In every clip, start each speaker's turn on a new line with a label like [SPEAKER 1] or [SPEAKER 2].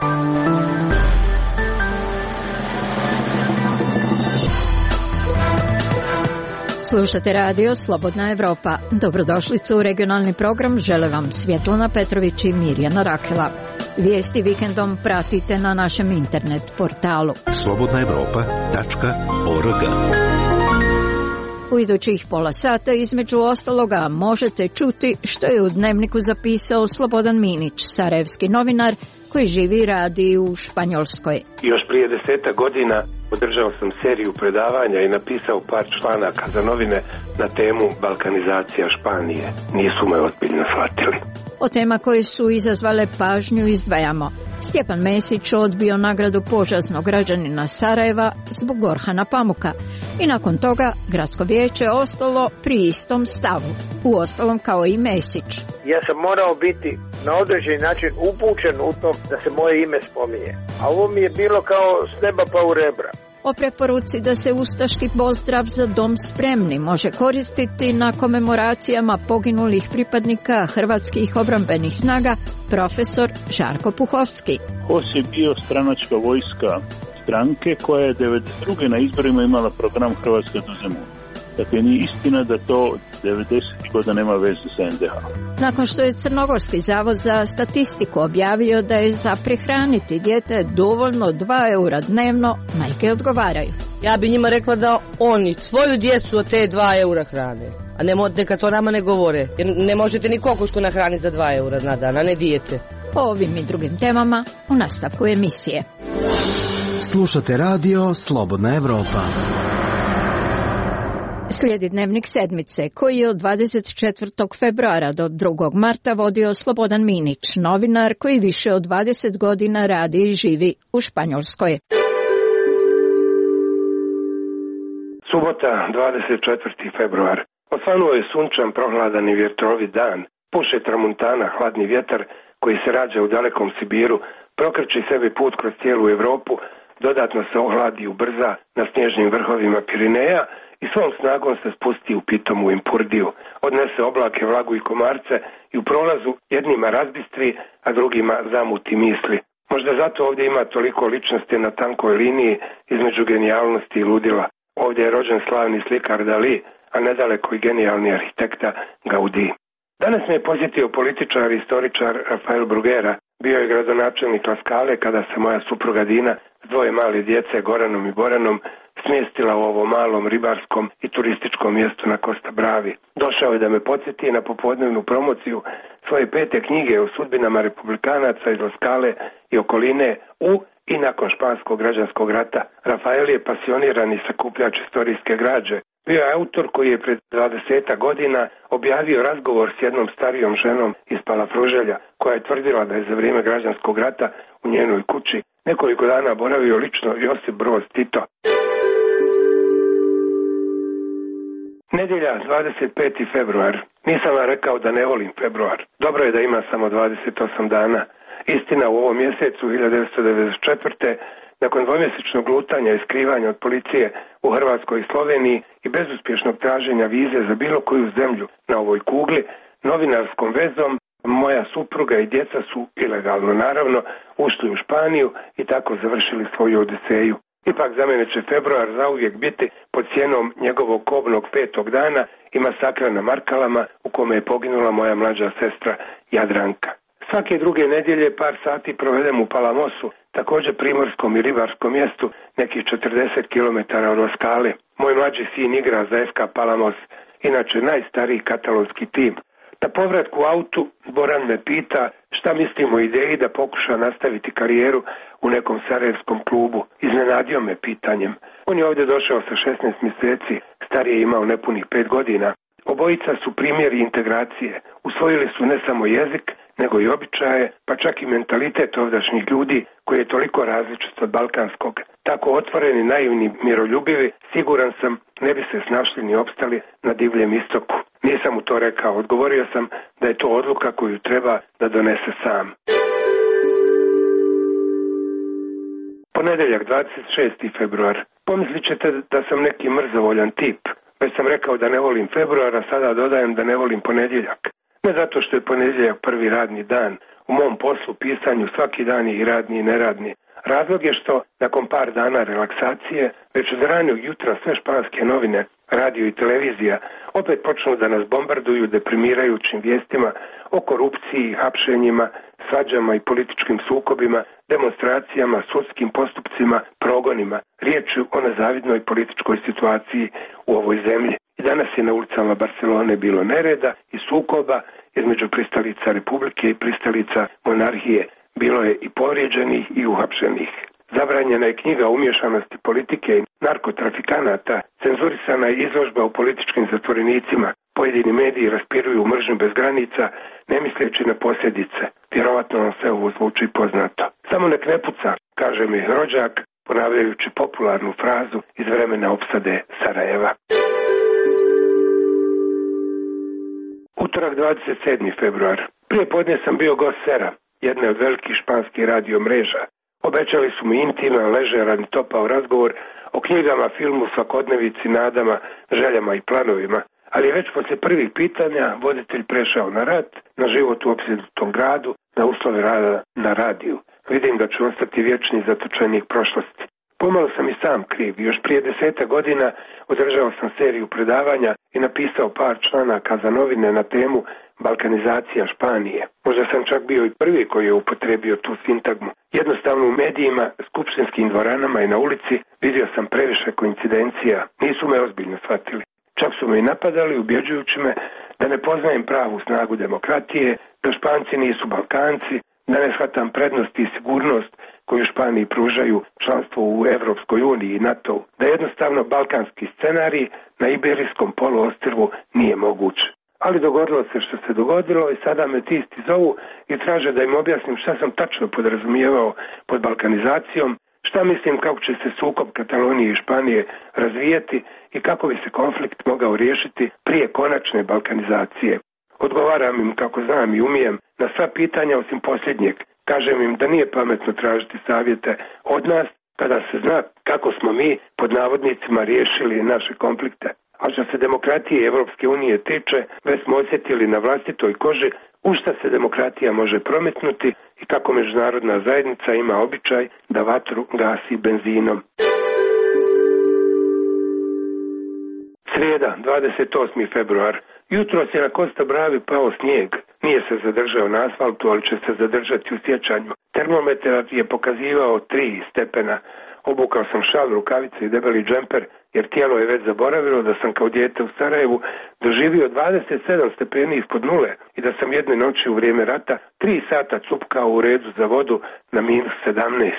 [SPEAKER 1] Slušate radio Slobodna Evropa. Dobrodošlicu u regionalni program. Žele vam Svjetlana Petrović i Mirjana Rakela. Vijesti vikendom pratite na našem internet portalu slobodnaevropa.org. U idućih pola sata između ostaloga možete čuti što je u Dnevniku zapisao Slobodan Minić, sarajevski novinar koji živi i radi u Španjolskoj.
[SPEAKER 2] Još prije 10 godina održao sam seriju predavanja i napisao par članaka za novine na temu balkanizacija Španije. Nisu me ozbiljno shvatili.
[SPEAKER 1] O tema koje su izazvale pažnju izdvajamo. Stjepan Mesić odbio nagradu požasnog građanina Sarajeva zbog Orhana Pamuka i nakon toga gradsko vijeće ostalo pri istom stavu, uostalom kao i Mesić.
[SPEAKER 3] Ja sam morao biti na određeni način upućen u to da se moje ime spominje, a ovo mi je bilo kao s neba pa u rebra.
[SPEAKER 1] O preporuci da se ustaški pozdrav Za dom spremni može koristiti na komemoracijama poginulih pripadnika hrvatskih obrambenih snaga profesor Žarko Puhovski.
[SPEAKER 4] HOS je bio stranačka vojska stranke koja je 1992. na izborima imala program Hrvatska do Zemuna. Dakle, nije istina da to 90. godina nema veze sa NDH.
[SPEAKER 1] Nakon što je Crnogorski zavod za statistiku objavio da je za prehraniti dijete dovoljno 2 eura dnevno, majke odgovaraju.
[SPEAKER 5] Ja bi njima rekla da oni svoju djecu od te 2 eura hrane. A neka to nama ne govore. Jer ne možete ni kokošku nahraniti za 2 eura na dan, a ne dijete.
[SPEAKER 1] O ovim i drugim temama u nastavku emisije.
[SPEAKER 6] Slušate radio Slobodna Evropa.
[SPEAKER 1] Slijedi Dnevnik sedmice, koji je od 24. februara do 2. marta vodio Slobodan Minić, novinar koji više od 20 godina radi i živi u Španjolskoj.
[SPEAKER 2] Subota, 24. februar. Osvanuo je sunčan, prohladan i vjetrovit dan. Puše tramuntana, hladni vjetar koji se rađa u dalekom Sibiru, prokrči sebi put kroz cijelu Europu, dodatno se ohladi i ubrza na snježnim vrhovima Pirineja i svom snagom se spusti u pitomu Impurdiju. Odnese oblake, vlagu i komarce i u prolazu jednima razbistri, a drugima zamuti misli. Možda zato ovdje ima toliko ličnosti na tankoj liniji između genijalnosti i ludila. Ovdje je rođen slavni slikar Dali, a nedaleko i genijalni arhitekta Gaudí. Danas me je posjetio političar i istoričar Rafael Bruguera. Bio je gradonačelnik La Scale kada se moja supruga Dina s 2 male djece, Goranom i Boranom, smjestila u ovom malom ribarskom i turističkom mjestu na Costa Bravi. Došao je da me podsjeti na popodnevnu promociju svoje 5. knjige o sudbinama republikanaca iz La Scale i okoline u i nakon španskog građanskog rata. Rafael je pasionirani sakupljač istorijske građe. Bio je autor koji je pred 20 godina objavio razgovor s jednom starijom ženom iz Palafruželja, koja je tvrdila da je za vrijeme građanskog rata u njenoj kući nekoliko dana boravio lično Josip Broz Tito. Nedjelja, 25. februar. Nisam vam rekao da ne volim februar. Dobro je da ima samo 28 dana. Istina, u ovom mjesecu 1994. nakon dvomjesečnog lutanja i skrivanja od policije u Hrvatskoj i Sloveniji i bezuspješnog traženja vize za bilo koju zemlju na ovoj kugli, novinarskom vezom moja supruga i djeca su, ilegalno naravno, ušli u Španiju i tako završili svoju odiseju. Ipak za mene će februar zauvijek biti pod sjenom njegovog kobnog 5. dana i masakra na Markalama u kome je poginula moja mlađa sestra Jadranka. Svake druge nedjelje par sati provedem u Palamosu, također primorskom i ribarskom mjestu, nekih 40 km od La Scale. Moj mlađi sin igra za FK Palamos, inače najstariji katalonski tim. Na povratku u autu Boran me pita šta mislim o ideji da pokuša nastaviti karijeru u nekom sarajevskom klubu. Iznenadio me pitanjem. On je ovdje došao sa 16 mjeseci, stariji je imao nepunih 5 godina. Obojica su primjeri integracije. Usvojili su ne samo jezik, nego i običaje, pa čak i mentalitet ovdašnjih ljudi koji je toliko različit od balkanskog. Tako otvoreni, naivni, miroljubivi, siguran sam, ne bi se snašli ni opstali na divljem istoku. Nisam mu to rekao, odgovorio sam da je to odluka koju treba da donese sam. Ponedjeljak, 26. februar. Pomislit ćete da sam neki mrzovoljan tip. Već sam rekao da ne volim februar, a sada dodajem da ne volim ponedjeljak. Ne zato što je ponedjeljak prvi radni dan. U mom poslu, pisanju, svaki dan je i radni i neradni. Razlog je što, nakon par dana relaksacije, već od ranog jutra sve španske novine, radio i televizija, opet počnu da nas bombarduju deprimirajućim vijestima o korupciji, hapšenjima, svađama i političkim sukobima, demonstracijama, sudskim postupcima, progonima. Riječ je o nezavidnoj političkoj situaciji u ovoj zemlji. I danas je na ulicama Barcelone bilo nereda i sukoba između pristalica Republike i pristalica monarhije. Bilo je i povrijeđenih i uhapšenih. Zabranjena je knjiga o umješanosti politike i narkotrafikanata, cenzurisana je izložba o političkim zatvorenicima. Pojedini mediji raspiruju mržnju bez granica, ne misleći na posljedice. Vjerovatno vam sve ovo zvuči poznato. Samo nek ne puca, kaže mi rođak, ponavljajući popularnu frazu iz vremena opsade Sarajeva. Utorak 27. februar. Prije podne sam bio gost Sera, jedne od velikih španskih radio mreža. Obećali su mi intiman, ležeran i topao razgovor o knjigama, filmu, svakodnevici, nadama, željama i planovima. Ali već poslije prvih pitanja voditelj prešao na rat, na život u opsjednutom gradu, na uslove rada na radiju. Vidim da ću ostati vječni zatočenik prošlosti. Pomalo sam i sam kriv. Još prije 10 godina održao sam seriju predavanja i napisao par članaka za novine na temu balkanizacija Španije. Možda sam čak bio i prvi koji je upotrebio tu sintagmu. Jednostavno u medijima, skupštinskim dvoranama i na ulici vidio sam previše koincidencija. Nisu me ozbiljno shvatili. Čak su me i napadali ubjeđujući me da ne poznajem pravu snagu demokratije, da Španci nisu Balkanci, da ne shvatam prednost i sigurnost koju Španiji pružaju članstvo u Evropskoj uniji i NATO-u, da jednostavno balkanski scenarij na Iberijskom poluostrvu nije moguć. Ali dogodilo se što se dogodilo i sada me ti isti zovu i traže da im objasnim šta sam tačno podrazumijevao pod balkanizacijom, šta mislim kako će se sukob Katalonije i Španije razvijati i kako bi se konflikt mogao riješiti prije konačne balkanizacije. Odgovaram im kako znam i umijem na sva pitanja osim posljednjeg. Kažem im da nije pametno tražiti savjete od nas kada se zna kako smo mi pod navodnicima riješili naše konflikte. A što se demokratije Evropske unije tiče, već smo osjetili na vlastitoj koži u šta se demokratija može prometnuti i kako međunarodna zajednica ima običaj da vatru gasi benzinom. Srijeda, 28. februar. Jutros je na Costa Bravi pao snijeg. Nije se zadržao na asfaltu, ali će se zadržati u sjećanju. Termometar je pokazivao 3 stepena. Obukao sam šal, rukavice i debeli džemper, jer tijelo je već zaboravilo da sam kao dijete u Sarajevu doživio 27 stepeni ispod nule i da sam jedne noći u vrijeme rata 3 sata cupkao u redu za vodu na -17.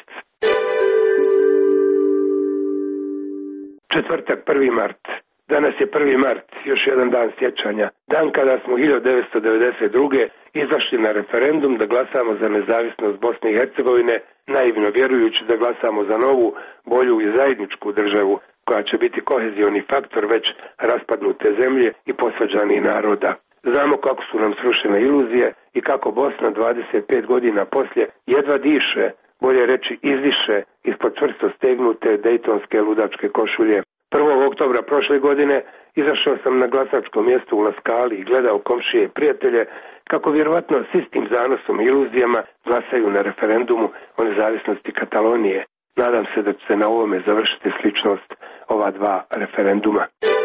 [SPEAKER 2] Četvrtak, 1. mart. Danas je 1. mart, još jedan dan sjećanja. Dan kada smo 1992. izašli na referendum da glasamo za nezavisnost Bosne i Hercegovine, naivno vjerujući da glasamo za novu, bolju i zajedničku državu koja će biti kohezioni faktor već raspadnute zemlje i posvađanih naroda. Znamo kako su nam srušene iluzije i kako Bosna 25 godina poslije jedva diše, bolje reći izdiše, ispod čvrsto stegnute dejtonske ludačke košulje. 1. oktobra prošle godine izašao sam na glasačko mjesto u Laskali i gledao komšije i prijatelje kako vjerovatno s istim zanosom i iluzijama glasaju na referendumu o nezavisnosti Katalonije. Nadam se da će se na ovome završiti sličnost ova dva referenduma.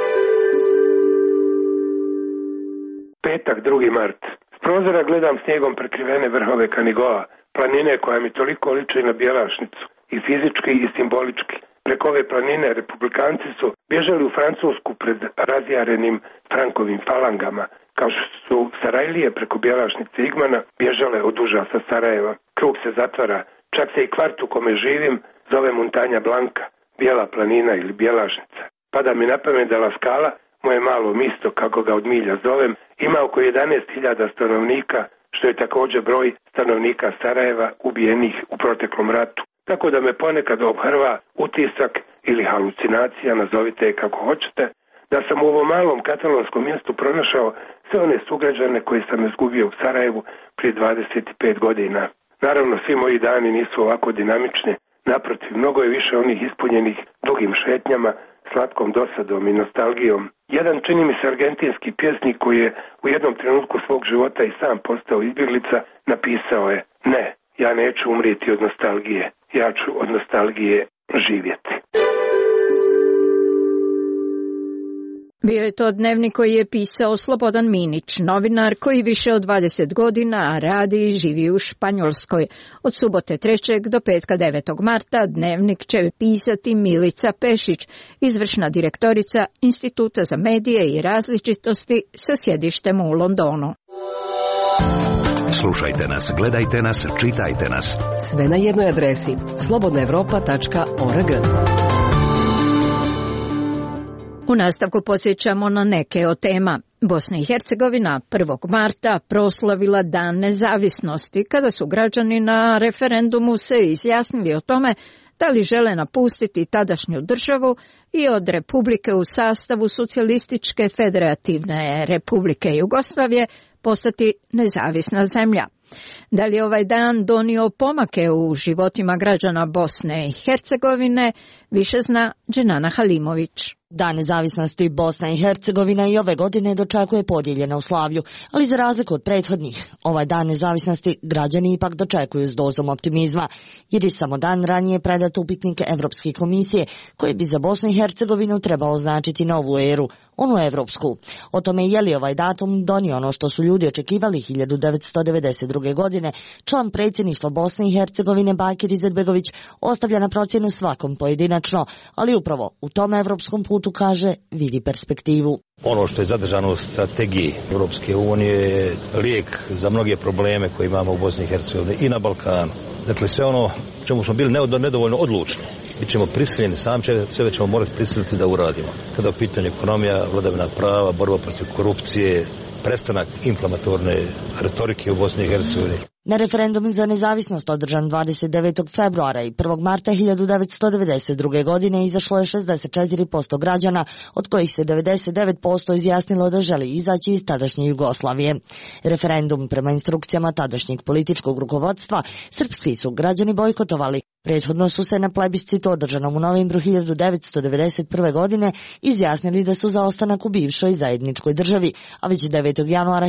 [SPEAKER 2] Petak, 2. mart. S prozora gledam snijegom prekrivene vrhove Kanigoa, planine koja mi toliko liči na Bjelašnicu, i fizički i simbolički. Preko ove planine republikanci su bježali u Francusku pred razjarenim Frankovim falangama, kao što su Sarajlije preko Bjelašnice Igmana bježale od užasa Sarajeva. Krug se zatvara, čak se i kvart u kome živim zove Montanja Blanka, Bijela planina ili Bjelašnica. Pada mi na pamet da La Scala, moje malo misto kako ga od milja zovem, ima oko 11.000 stanovnika, što je također broj stanovnika Sarajeva ubijenih u proteklom ratu. Tako da me ponekad obhrva utisak ili halucinacija, nazovite je kako hoćete, da sam u ovom malom katalonskom mjestu pronašao sve one sugrađane koje sam izgubio u Sarajevu prije 25 godina. Naravno, svi moji dani nisu ovako dinamični, naprotiv, mnogo je više onih ispunjenih dugim šetnjama, slatkom dosadom i nostalgijom. Jedan, čini mi se, argentinski pjesnik koji je u jednom trenutku svog života i sam postao izbjeglica, napisao je: ne, ja neću umrijeti od nostalgije, ja ću od nostalgije živjeti.
[SPEAKER 1] Bio je to dnevnik koji je pisao Slobodan Minić, novinar koji više od 20 godina radi i živi u Španjolskoj. Od subote 3. do petka 9. marta dnevnik će pisati Milica Pešić, izvršna direktorica Instituta za medije i različitosti sa sjedištem u Londonu.
[SPEAKER 7] Slušajte nas, gledajte nas, čitajte nas.
[SPEAKER 8] Sve na jednoj adresi slobodnaevropa.org.
[SPEAKER 1] U nastavku podsjećamo na neke od tema. Bosna i Hercegovina 1. marta proslavila Dan nezavisnosti, kada su građani na referendumu se izjasnili o tome da li žele napustiti tadašnju državu i od republike u sastavu Socijalističke federativne republike Jugoslavije postati nezavisna zemlja. Da li je ovaj dan donio pomake u životima građana Bosne i Hercegovine, više zna Dženana Halimović.
[SPEAKER 9] Dan nezavisnosti Bosna i Hercegovina i ove godine dočekuje podijeljena u slavlju, ali za razliku od prethodnih, ovaj dan nezavisnosti građani ipak dočekuju s dozom optimizma, jer je samo dan ranije predat upitnik Evropske komisije, koji bi za Bosnu i Hercegovinu trebao označiti novu eru, onu evropsku. O tome je li ovaj datum donio ono što su ljudi očekivali 1992. godine, član predsjedništva Bosne i Hercegovine Bakir Izetbegović ostavlja na procjenu svakom pojedinačno, ali upravo u tom evropskom putu, kaže, vidi perspektivu.
[SPEAKER 10] Ono što je zadržano u strategiji Europske unije je lijek za mnoge probleme koje imamo u Bosni i Hercegovini i na Balkanu. Dakle, sve ono čemu smo bili nedovoljno odlučni, bit ćemo prisiljeni, sebe ćemo morati prisiliti da uradimo. Kada je u pitanju ekonomija, vladavina prava, borba protiv korupcije, prestanak inflamatorne retorike u Bosni i Hercegovini.
[SPEAKER 9] Na referendum za nezavisnost održan 29. februara i 1. marta 1992. godine izašlo je 64% građana, od kojih se 99% izjasnilo da želi izaći iz tadašnje Jugoslavije. Referendum prema instrukcijama tadašnjeg političkog rukovodstva srpski su građani bojkotovali. Prethodno su se na plebiscitu održanom u novembru 1991. godine izjasnili da su za ostanak u bivšoj zajedničkoj državi, a već 9. januara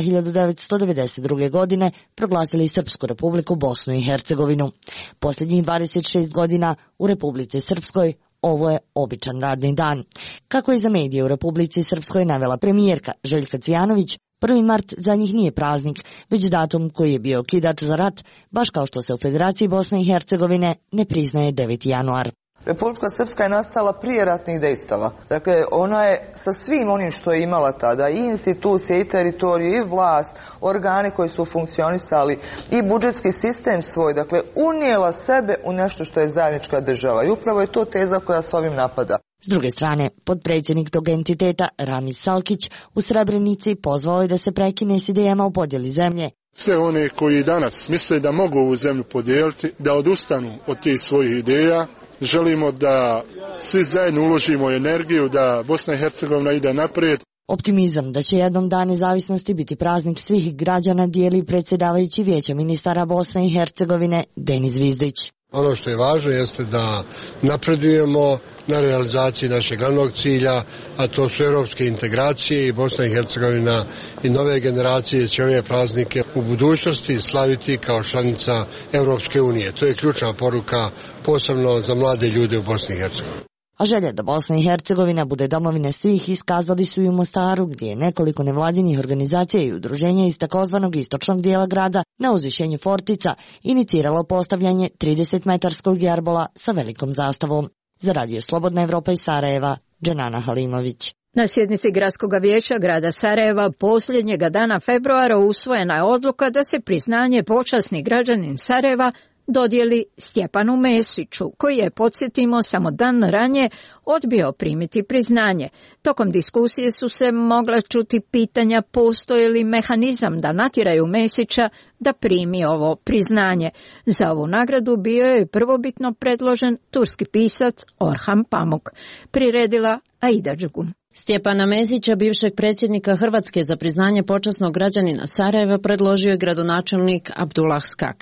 [SPEAKER 9] 1992. godine proglasili Srpsku republiku Bosnu i Hercegovinu. Posljednjih 26 godina u Republici Srpskoj ovo je običan radni dan. Kako je za medije u Republici Srpskoj navela premijerka Željka Cvijanović, 1. mart za njih nije praznik, već datum koji je bio kidač za rat, baš kao što se u Federaciji Bosne i Hercegovine ne priznaje 9. januar.
[SPEAKER 11] Republika Srpska je nastala prije ratnih dejstava. Dakle, ona je sa svim onim što je imala tada, i institucije, i teritoriju, i vlast, organi koji su funkcionisali, i budžetski sistem svoj, dakle, unijela sebe u nešto što je zajednička država. I upravo je to teza koja s ovim napada.
[SPEAKER 9] S druge strane, potpredsjednik tog entiteta Ramiz Salkić u Srebrenici pozvao je da se prekine s idejama o podjeli zemlje.
[SPEAKER 12] Sve one koji danas misle da mogu ovu zemlju podijeliti, da odustanu od tih svojih ideja. Želimo da svi zajedno uložimo energiju da Bosna i Hercegovina ide naprijed.
[SPEAKER 9] Optimizam da će jednom dan nezavisnosti biti praznik svih građana dijeli predsjedavajući Vijeća ministara Bosne i Hercegovine Denis Zvizdić.
[SPEAKER 13] Ono što je važno jeste da napredujemo na realizaciji našeg glavnog cilja, a to su europske integracije, i Bosna i Hercegovina i nove generacije će ove praznike u budućnosti slaviti kao članica Europske unije. To je ključna poruka, posebno za mlade ljude u Bosni i Hercegovini.
[SPEAKER 9] A želje da Bosna i Hercegovina bude domovina svih iskazali su i u Mostaru, gdje je nekoliko nevladinih organizacija i udruženja iz takozvanog istočnog dijela grada na uzvišenju Fortica iniciralo postavljanje 30-metarskog jarbola sa velikom zastavom. Za Radio Slobodna Evropa iz Sarajeva, Dženana Halimović.
[SPEAKER 1] Na sjednici Gradskog vijeća grada Sarajeva posljednjega dana februara usvojena je odluka da se priznanje počasni građanin Sarajeva dodijeli Stjepanu Mesiću, koji je, podsjetimo, samo dan ranije odbio primiti priznanje. Tokom diskusije su se mogla čuti pitanja postoji li mehanizam da natjeraju Mesića da primi ovo priznanje. Za ovu nagradu bio je prvobitno predložen turski pisac Orhan Pamuk. Priredila Aida Đugum.
[SPEAKER 14] Stjepana Mesića, bivšeg predsjednika Hrvatske za priznanje počasnog građanina Sarajeva, predložio je gradonačelnik Abdullah Skaka.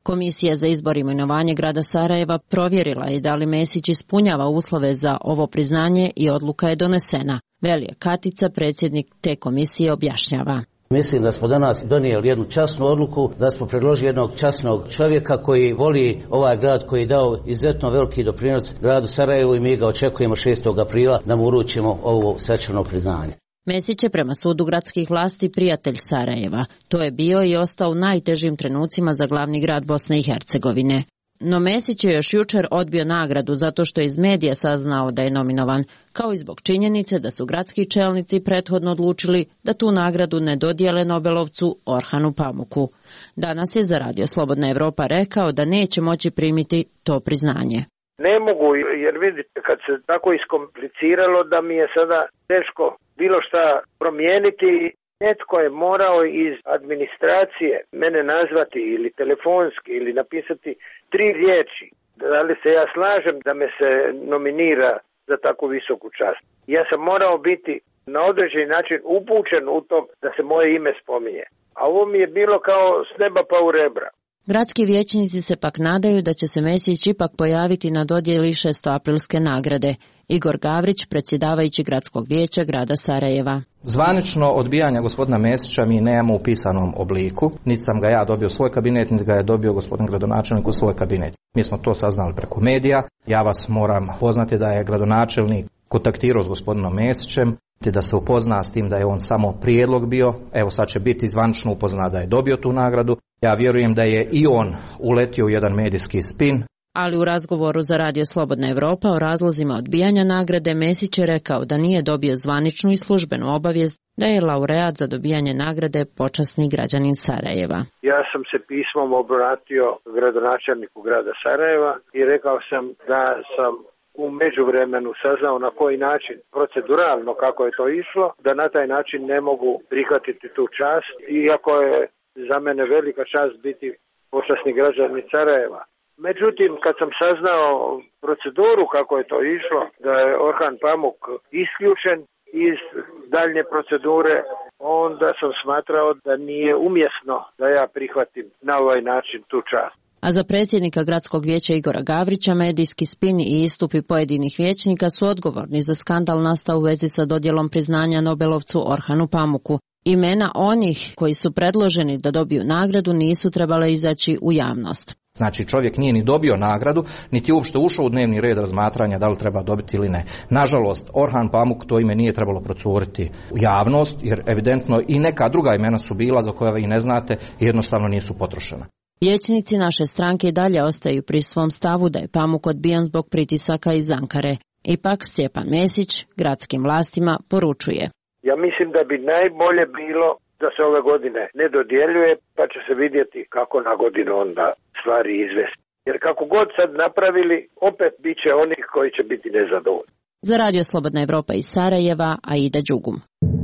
[SPEAKER 14] Komisija za izbor i imenovanje grada Sarajeva provjerila je da li Mesić ispunjava uslove za ovo priznanje i odluka je donesena. Velija Katica, predsjednik te komisije, objašnjava.
[SPEAKER 15] Mislim da smo danas donijeli jednu časnu odluku, da smo predložili jednog časnog čovjeka koji voli ovaj grad, koji je dao izuzetno veliki doprinos gradu Sarajevu i mi ga očekujemo 6. aprila da mu uručimo ovo svečano priznanje.
[SPEAKER 14] Mesić je prema sudu gradskih vlasti prijatelj Sarajeva. To je bio i ostao u najtežim trenucima za glavni grad Bosne i Hercegovine. No Mesić je još jučer odbio nagradu zato što je iz medija saznao da je nominovan, kao i zbog činjenice da su gradski čelnici prethodno odlučili da tu nagradu ne dodijele Nobelovcu Orhanu Pamuku. Danas je za Radio Slobodna Evropa rekao da neće moći primiti to priznanje.
[SPEAKER 3] Ne mogu, jer vidite, kad se tako iskompliciralo da mi je sada teško bilo šta promijeniti. Netko je morao iz administracije mene nazvati ili telefonski ili napisati 3 riječi. Da li se ja slažem da me se nominira za takvu visoku čast. Ja sam morao biti na određeni način upućen u to da se moje ime spominje. A ovo mi je bilo kao s neba pa u rebra.
[SPEAKER 14] Gradski vijećnici se pak nadaju da će se Mesić ipak pojaviti na dodjeli 600-aprilske nagrade. Igor Gavrić, predsjedavajući gradskog vijeća grada Sarajeva.
[SPEAKER 16] Zvanično odbijanja gospodina Mesića mi nemamo u pisanom obliku, niti sam ga ja dobio u svoj kabinet, niti ga je dobio gospodin gradonačelnik u svoj kabinet. Mi smo to saznali preko medija. Ja vas moram poznati da je gradonačelnik kontaktirao s gospodinom Mesićem, te da se upozna s tim da je on samo prijedlog bio. Evo sad će biti zvanično upozna da je dobio tu nagradu. Ja vjerujem da je i on uletio u jedan medijski spin.
[SPEAKER 14] Ali u razgovoru za Radio Slobodna Evropa o razlozima odbijanja nagrade Mesić je rekao da nije dobio zvaničnu i službenu obavijest da je laureat za dobijanje nagrade počasni građanin Sarajeva.
[SPEAKER 3] Ja sam se pismom obratio gradonačelniku grada Sarajeva i rekao sam da sam u međuvremenu saznao na koji način, proceduralno kako je to išlo, da na taj način ne mogu prihvatiti tu čast, iako je za mene velika čast biti počasni građanin Sarajeva. Međutim, kad sam saznao proceduru kako je to išlo, da je Orhan Pamuk isključen iz daljnje procedure, onda sam smatrao da nije umjesno da ja prihvatim na ovaj način tu čast.
[SPEAKER 14] A za predsjednika gradskog vijeća Igora Gavrića medijski spin i istupi pojedinih vijećnika su odgovorni za skandal nastao u vezi sa dodjelom priznanja Nobelovcu Orhanu Pamuku. Imena onih koji su predloženi da dobiju nagradu nisu trebale izaći u javnost.
[SPEAKER 16] Znači čovjek nije ni dobio nagradu, niti je uopšte ušao u dnevni red razmatranja da li treba dobiti ili ne. Nažalost, Orhan Pamuk to ime nije trebalo procuriti u javnost, jer evidentno i neka druga imena su bila za koja vi ne znate i jednostavno nisu potrošena.
[SPEAKER 14] Vijećnici naše stranke i dalje ostaju pri svom stavu da je Pamuk odbijan zbog pritisaka iz Ankare. Ipak Stjepan Mesić gradskim vlastima poručuje.
[SPEAKER 3] Ja mislim da bi najbolje bilo da se ove godine ne dodjeljuje, pa će se vidjeti kako na godinu onda stvari izvesti. Jer kako god sad napravili, opet bit će onih koji će biti nezadovoljni.
[SPEAKER 14] Za Radio Slobodna Evropa iz Sarajeva, Aida Đugum.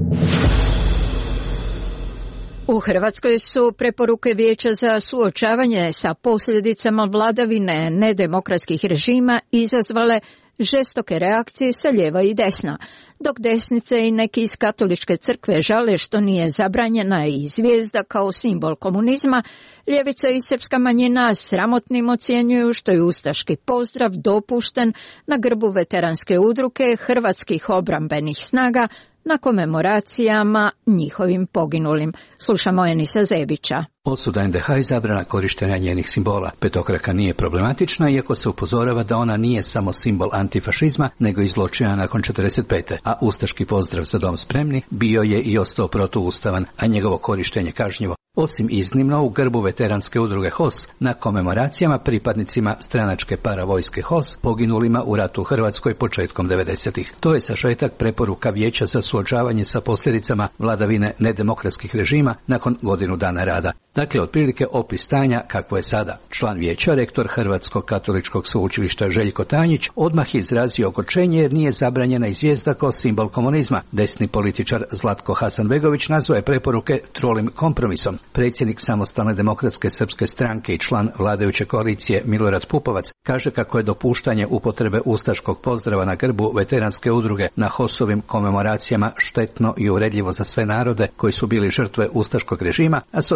[SPEAKER 1] U Hrvatskoj su preporuke Vijeća za suočavanje sa posljedicama vladavine nedemokratskih režima izazvale žestoke reakcije sa lijeva i desna, dok desnice i neki iz katoličke crkve žale što nije zabranjena i zvijezda kao simbol komunizma, ljevica i srpska manjina sramotnim ocjenjuju što je ustaški pozdrav dopušten na grbu veteranske udruge hrvatskih obrambenih snaga na komemoracijama njihovim poginulim. Slušamo Enisa Zebića.
[SPEAKER 17] Osuda NDH i zabrana korištenja njenih simbola. Petokraka nije problematična, iako se upozorava da ona nije samo simbol antifašizma, nego i zločina nakon 45. A ustaški pozdrav za dom spremni bio je i ostao protuustavan, a njegovo korištenje kažnjivo. Osim iznimno u grbu veteranske udruge HOS na komemoracijama pripadnicima stranačke paravojske HOS poginulima u ratu u Hrvatskoj početkom 90-ih. To je sažetak preporuka Vijeća za suočavanje sa posljedicama vladavine nedemokratskih režima nakon godinu dana rada. Dakle, otprilike opis stanja kakvo je sada. Član vijeća, rektor Hrvatskog katoličkog sveučilišta Željko Tanjić odmah izrazio ogorčenje jer nije zabranjena i zvijezda kao simbol komunizma. Desni političar Zlatko Hasanbegović nazvao je preporuke trolim kompromisom. Predsjednik Samostalne demokratske srpske stranke i član vladajuće koalicije Milorad Pupovac kaže kako je dopuštanje upotrebe ustaškog pozdrava na grbu veteranske udruge na HOS-ovim komemoracijama štetno i uvredljivo za sve narode koji su bili žrtve ustaškog režima, a socijaldemokrati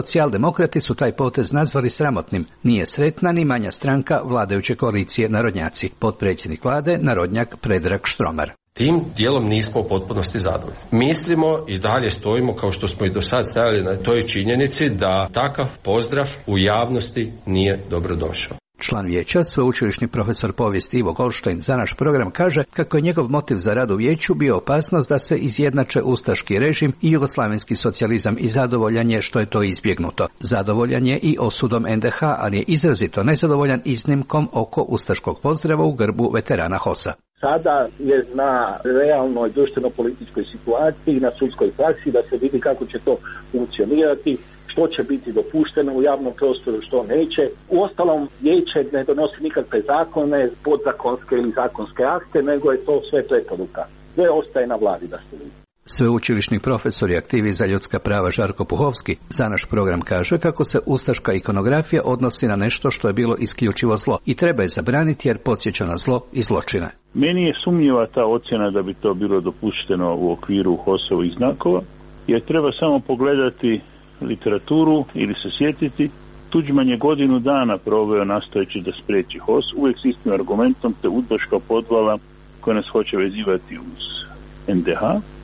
[SPEAKER 17] Socijaldemokrati su taj potez nazvali sramotnim. Nije sretna ni manja stranka vladajuće koalicije Narodnjaci. Potpredsjednik vlade, narodnjak Predrag Štromar.
[SPEAKER 18] Tim dijelom nismo u potpunosti zadovoljni. Mislimo i dalje stojimo, kao što smo i do sad stajali na toj činjenici, da takav pozdrav u javnosti nije dobrodošao.
[SPEAKER 17] Član vijeća, sveučilišni profesor povijesti Ivo Goldstein za naš program kaže kako je njegov motiv za rad u vijeću bio opasnost da se izjednače ustaški režim i jugoslavenski socijalizam i zadovoljan je što je to izbjegnuto. Zadovoljan je i osudom NDH, ali je izrazito nezadovoljan iznimkom oko ustaškog pozdrava u grbu veterana HOS-a.
[SPEAKER 19] Sada je na realnoj društveno-političkoj situaciji, na sudskoj praksi da se vidi kako će to funkcionirati, što će biti dopušteno u javnom prostoru, što neće. Uostalom, vijeće ne donosi nikakve zakone, podzakonske ili zakonske akte, nego je to sve preporuka. Sve ostaje na vladi da se vidi.
[SPEAKER 17] Sveučilišni profesor i aktivist za ljudska prava Žarko Puhovski za naš program kaže kako se ustaška ikonografija odnosi na nešto što je bilo isključivo zlo i treba je zabraniti jer podsjeća na zlo i zločine.
[SPEAKER 4] Meni je sumnjiva ta ocjena da bi to bilo dopušteno u okviru HOS-ovih znakova, jer treba samo pogledati literaturu ili se sjetiti. Tuđman je godinu dana proveo nastojeći da spriječi HOS, uvijek s istim argumentom, te udbaška podvala koja nas hoće vezivati uz NDH.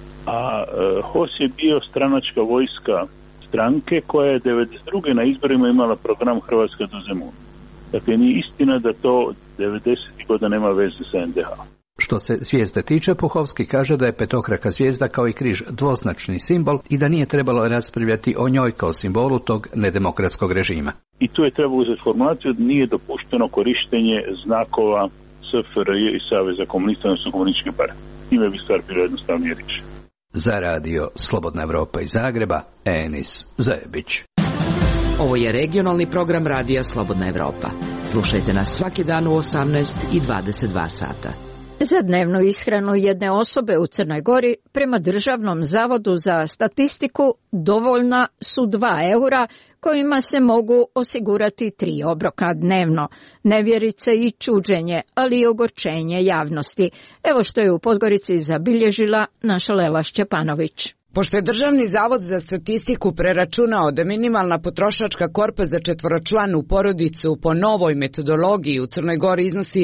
[SPEAKER 4] A HOS je bio stranačka vojska stranke koja je 1992. na izborima imala program Hrvatska do Zemuna. Dakle, nije istina da to 90. godina nema veze sa NDH.
[SPEAKER 17] Što se zvijezde tiče, Puhovski kaže da je petokraka zvijezda kao i križ dvoznačni simbol i da nije trebalo raspravljati o njoj kao simbolu tog nedemokratskog režima.
[SPEAKER 4] I tu je trebalo uzeti formulaciju da nije dopušteno korištenje znakova SFRJ i Saveza komunista, odnosno komunističke partije. Time bi stvar bilo jednostavnije reći.
[SPEAKER 17] Za radio Slobodna Evropa iz Zagreba, Enis Zajebić.
[SPEAKER 8] Ovo je regionalni program radija Slobodna Evropa. Slušajte nas svaki dan u 18 i 22 sata.
[SPEAKER 1] Za dnevnu ishranu jedne osobe u Crnoj Gori prema Državnom zavodu za statistiku dovoljna su 2 eura kojima se mogu osigurati 3 obroka dnevno. Nevjerice i čuđenje, ali i ogorčenje javnosti. Evo što je u Podgorici zabilježila naša Lela Šćepanović.
[SPEAKER 20] Pošto je Državni zavod za statistiku preračunao da minimalna potrošačka korpa za četvoročlanu porodicu po novoj metodologiji u Crnoj Gori iznosi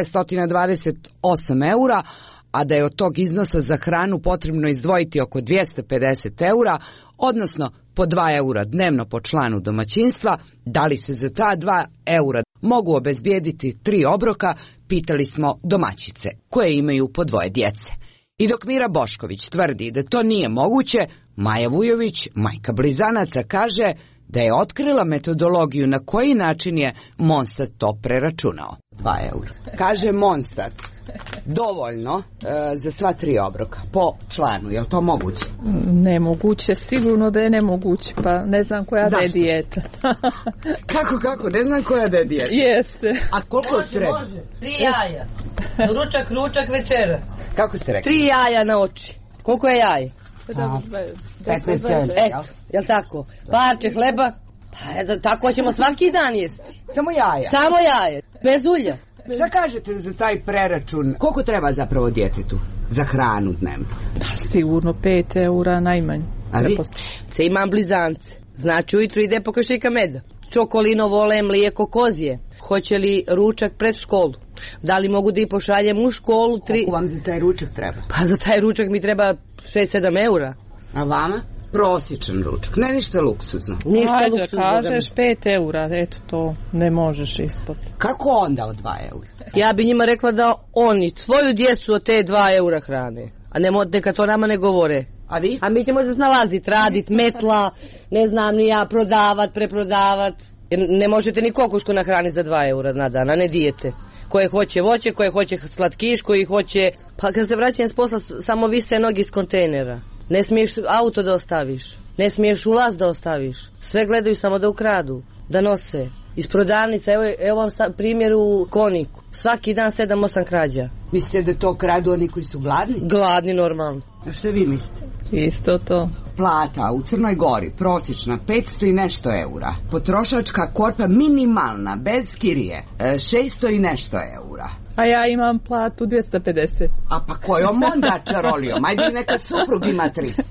[SPEAKER 20] 628 eura, a da je od tog iznosa za hranu potrebno izdvojiti oko 250 eura, odnosno po 2 eura dnevno po članu domaćinstva, da li se za ta 2 eura mogu obezbijediti 3 obroka, pitali smo domaćice koje imaju po 2 djece. I dok Mira Bošković tvrdi da to nije moguće, Maja Vujović, majka blizanaca, kaže da je otkrila metodologiju na koji način je Monstat to preračunao. 2 eura. Kaže Monstat, dovoljno za sva 3 obroka po članu. Je li to moguće?
[SPEAKER 21] Nemoguće, sigurno da je nemoguće. Pa ne znam koja da je dijeta.
[SPEAKER 20] Kako? Ne znam koja da je dijeta.
[SPEAKER 21] Jeste.
[SPEAKER 20] A koliko treba?
[SPEAKER 5] Može. 3 jaja. Ručak, večera.
[SPEAKER 20] Kako ste rekli?
[SPEAKER 5] 3 jaja na oči. Koliko je jaje?
[SPEAKER 20] 15 centi.
[SPEAKER 5] Eto, jel tako? Parče hleba. Pa eto, tako ćemo svaki dan jesti.
[SPEAKER 20] Samo jaja?
[SPEAKER 5] Samo jaje, bez ulja.
[SPEAKER 20] Šta kažete za taj preračun? Koliko treba zapravo djetetu za hranu dnevno?
[SPEAKER 21] Pa sigurno 5 eura najmanje.
[SPEAKER 20] A vi?
[SPEAKER 5] Se imam blizance. Znači ujutru ide po kašika meda. Čokolino vole, mlijeko kozije. Hoće li ručak pred školu? Da li mogu da ih pošaljem u školu?
[SPEAKER 20] Koliko vam za taj ručak treba?
[SPEAKER 5] Pa za taj ručak mi treba 6-7 eura.
[SPEAKER 20] A vama? Prosječan ručak, ne ništa luksuzno.
[SPEAKER 21] Ajde, kažeš 5 eura, eto to ne možeš ispod.
[SPEAKER 20] Kako onda od 2 eura?
[SPEAKER 5] Ja bi njima rekla da oni tvoju djecu od te 2 eura hrane, a neka to nama ne govore.
[SPEAKER 20] A vi?
[SPEAKER 5] A mi ćemo se snalaziti, radit, metla, ne znam ni ja, prodavat, preprodavat. Jer ne možete ni kokošku nahraniti za 2 eura na dan, a ne dijete. Koje hoće voće, koje hoće slatkiš, koji hoće... Pa kad se vraćam s posla, samo vise noge iz kontejnera. Ne smiješ auto da ostaviš. Ne smiješ ulaz da ostaviš. Sve gledaju samo da ukradu, da nose. Iz prodavnica, evo vam primjer u Koniku. Svaki dan 7-8 krađa.
[SPEAKER 20] Mislite da to kradu oni koji su gladni?
[SPEAKER 5] Gladni, normalno.
[SPEAKER 20] A što vi mislite?
[SPEAKER 21] Isto to.
[SPEAKER 20] Plata u Crnoj Gori, prosječna, 500 i nešto eura. Potrošačka korpa minimalna, bez kirije, 600 i nešto eura.
[SPEAKER 21] A ja imam platu 250.
[SPEAKER 20] A pa kojom onda čarolijom? Ajde neka suprug ima 300.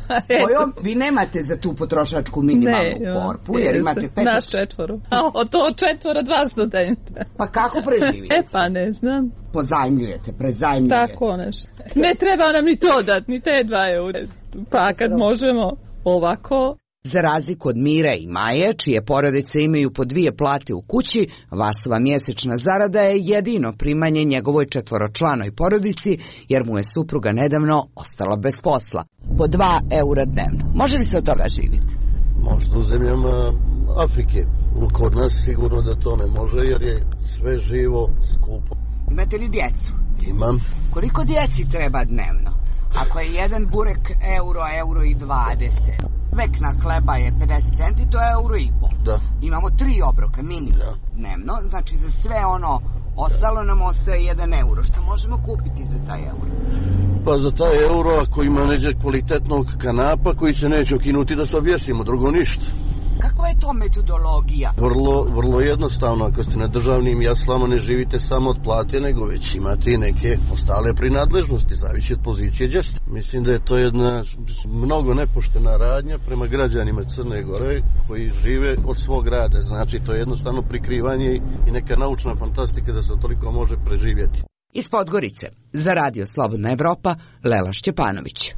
[SPEAKER 20] kojom vi nemate za tu potrošačku minimalnu korpu, jer imate 5.
[SPEAKER 21] Naš 4. A to 4 2 studenta.
[SPEAKER 20] Pa kako preživite?
[SPEAKER 21] Pa ne znam.
[SPEAKER 20] Pozajmljujete, prezajmljujete.
[SPEAKER 21] Tako nešto. Ne treba nam ni to dati, ni te 2 eure. Pa kad možemo ovako.
[SPEAKER 20] Za razliku od Mire i Maje, čije porodice imaju po 2 plate u kući, Vasova mjesečna zarada je jedino primanje njegovoj 4-članoj porodici, jer mu je supruga nedavno ostala bez posla. Po 2 eura dnevno. Može li se od toga živjeti?
[SPEAKER 6] Možda u zemljama Afrike. Kod nas sigurno da to ne može, jer je sve živo skupo.
[SPEAKER 20] Imate li djecu?
[SPEAKER 6] Imam.
[SPEAKER 20] Koliko djeci treba dnevno? Ako je jedan burek euro i 20, vekna hleba je 50 centi, to je euro i pol.
[SPEAKER 6] Da.
[SPEAKER 20] Imamo 3 obroka minimum dnevno, znači za sve ono ostalo nam ostaje 1 euro. Što možemo kupiti za taj euro?
[SPEAKER 6] Pa za taj euro, ako ima neđe kvalitetnog kanapa koji se neće ukinuti, da se objesimo, drugo ništa.
[SPEAKER 20] Kakva je to metodologija?
[SPEAKER 6] Vrlo jednostavno, ako ste na državnim jaslama ne živite samo od plate, nego već imate i neke ostale prinadležnosti, zavisi od pozicije gdje ste. Mislim da je to jedna mnogo nepoštena radnja prema građanima Crne Gore koji žive od svog rada. Znači, to je jednostavno prikrivanje i neka naučna fantastika da se toliko može preživjeti.
[SPEAKER 20] Iz Podgorice, za Radio Slobodna Evropa, Lela Šćepanović.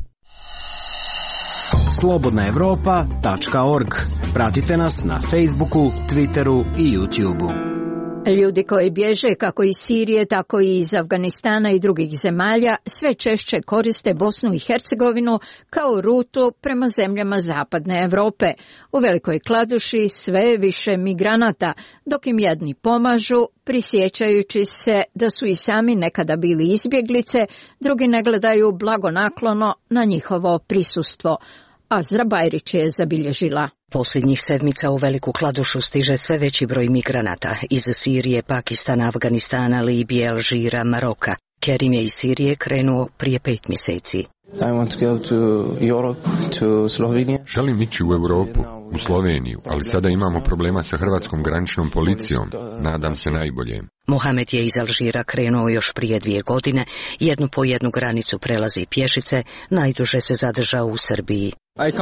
[SPEAKER 22] slobodnaevropa.org. Pratite nas na Facebooku, Twitteru i YouTubeu.
[SPEAKER 1] Ljudi koji bježe kako iz Sirije, tako i iz Afganistana i drugih zemalja sve češće koriste Bosnu i Hercegovinu kao rutu prema zemljama zapadne Europe. U Velikoj Kladuši sve više migranata, dok im jedni pomažu, prisjećajući se da su i sami nekada bili izbjeglice, drugi ne gledaju blagonaklono na njihovo prisustvo. Azra Bajrić je zabilježila.
[SPEAKER 23] Posljednjih sedmica u Veliku Kladušu stiže sve veći broj migranata iz Sirije, Pakistana, Afganistana, Libije, Alžira, Maroka. Kerim je iz Sirije krenuo prije 5 mjeseci.
[SPEAKER 24] Želim ići u Europu, u Sloveniju, ali sada imamo problema sa hrvatskom graničnom policijom. Nadam se najbolje.
[SPEAKER 23] Mohamed je iz Alžira krenuo još prije 2 godine, jednu po jednu granicu prelazi pješice, najduže se zadržao u Srbiji.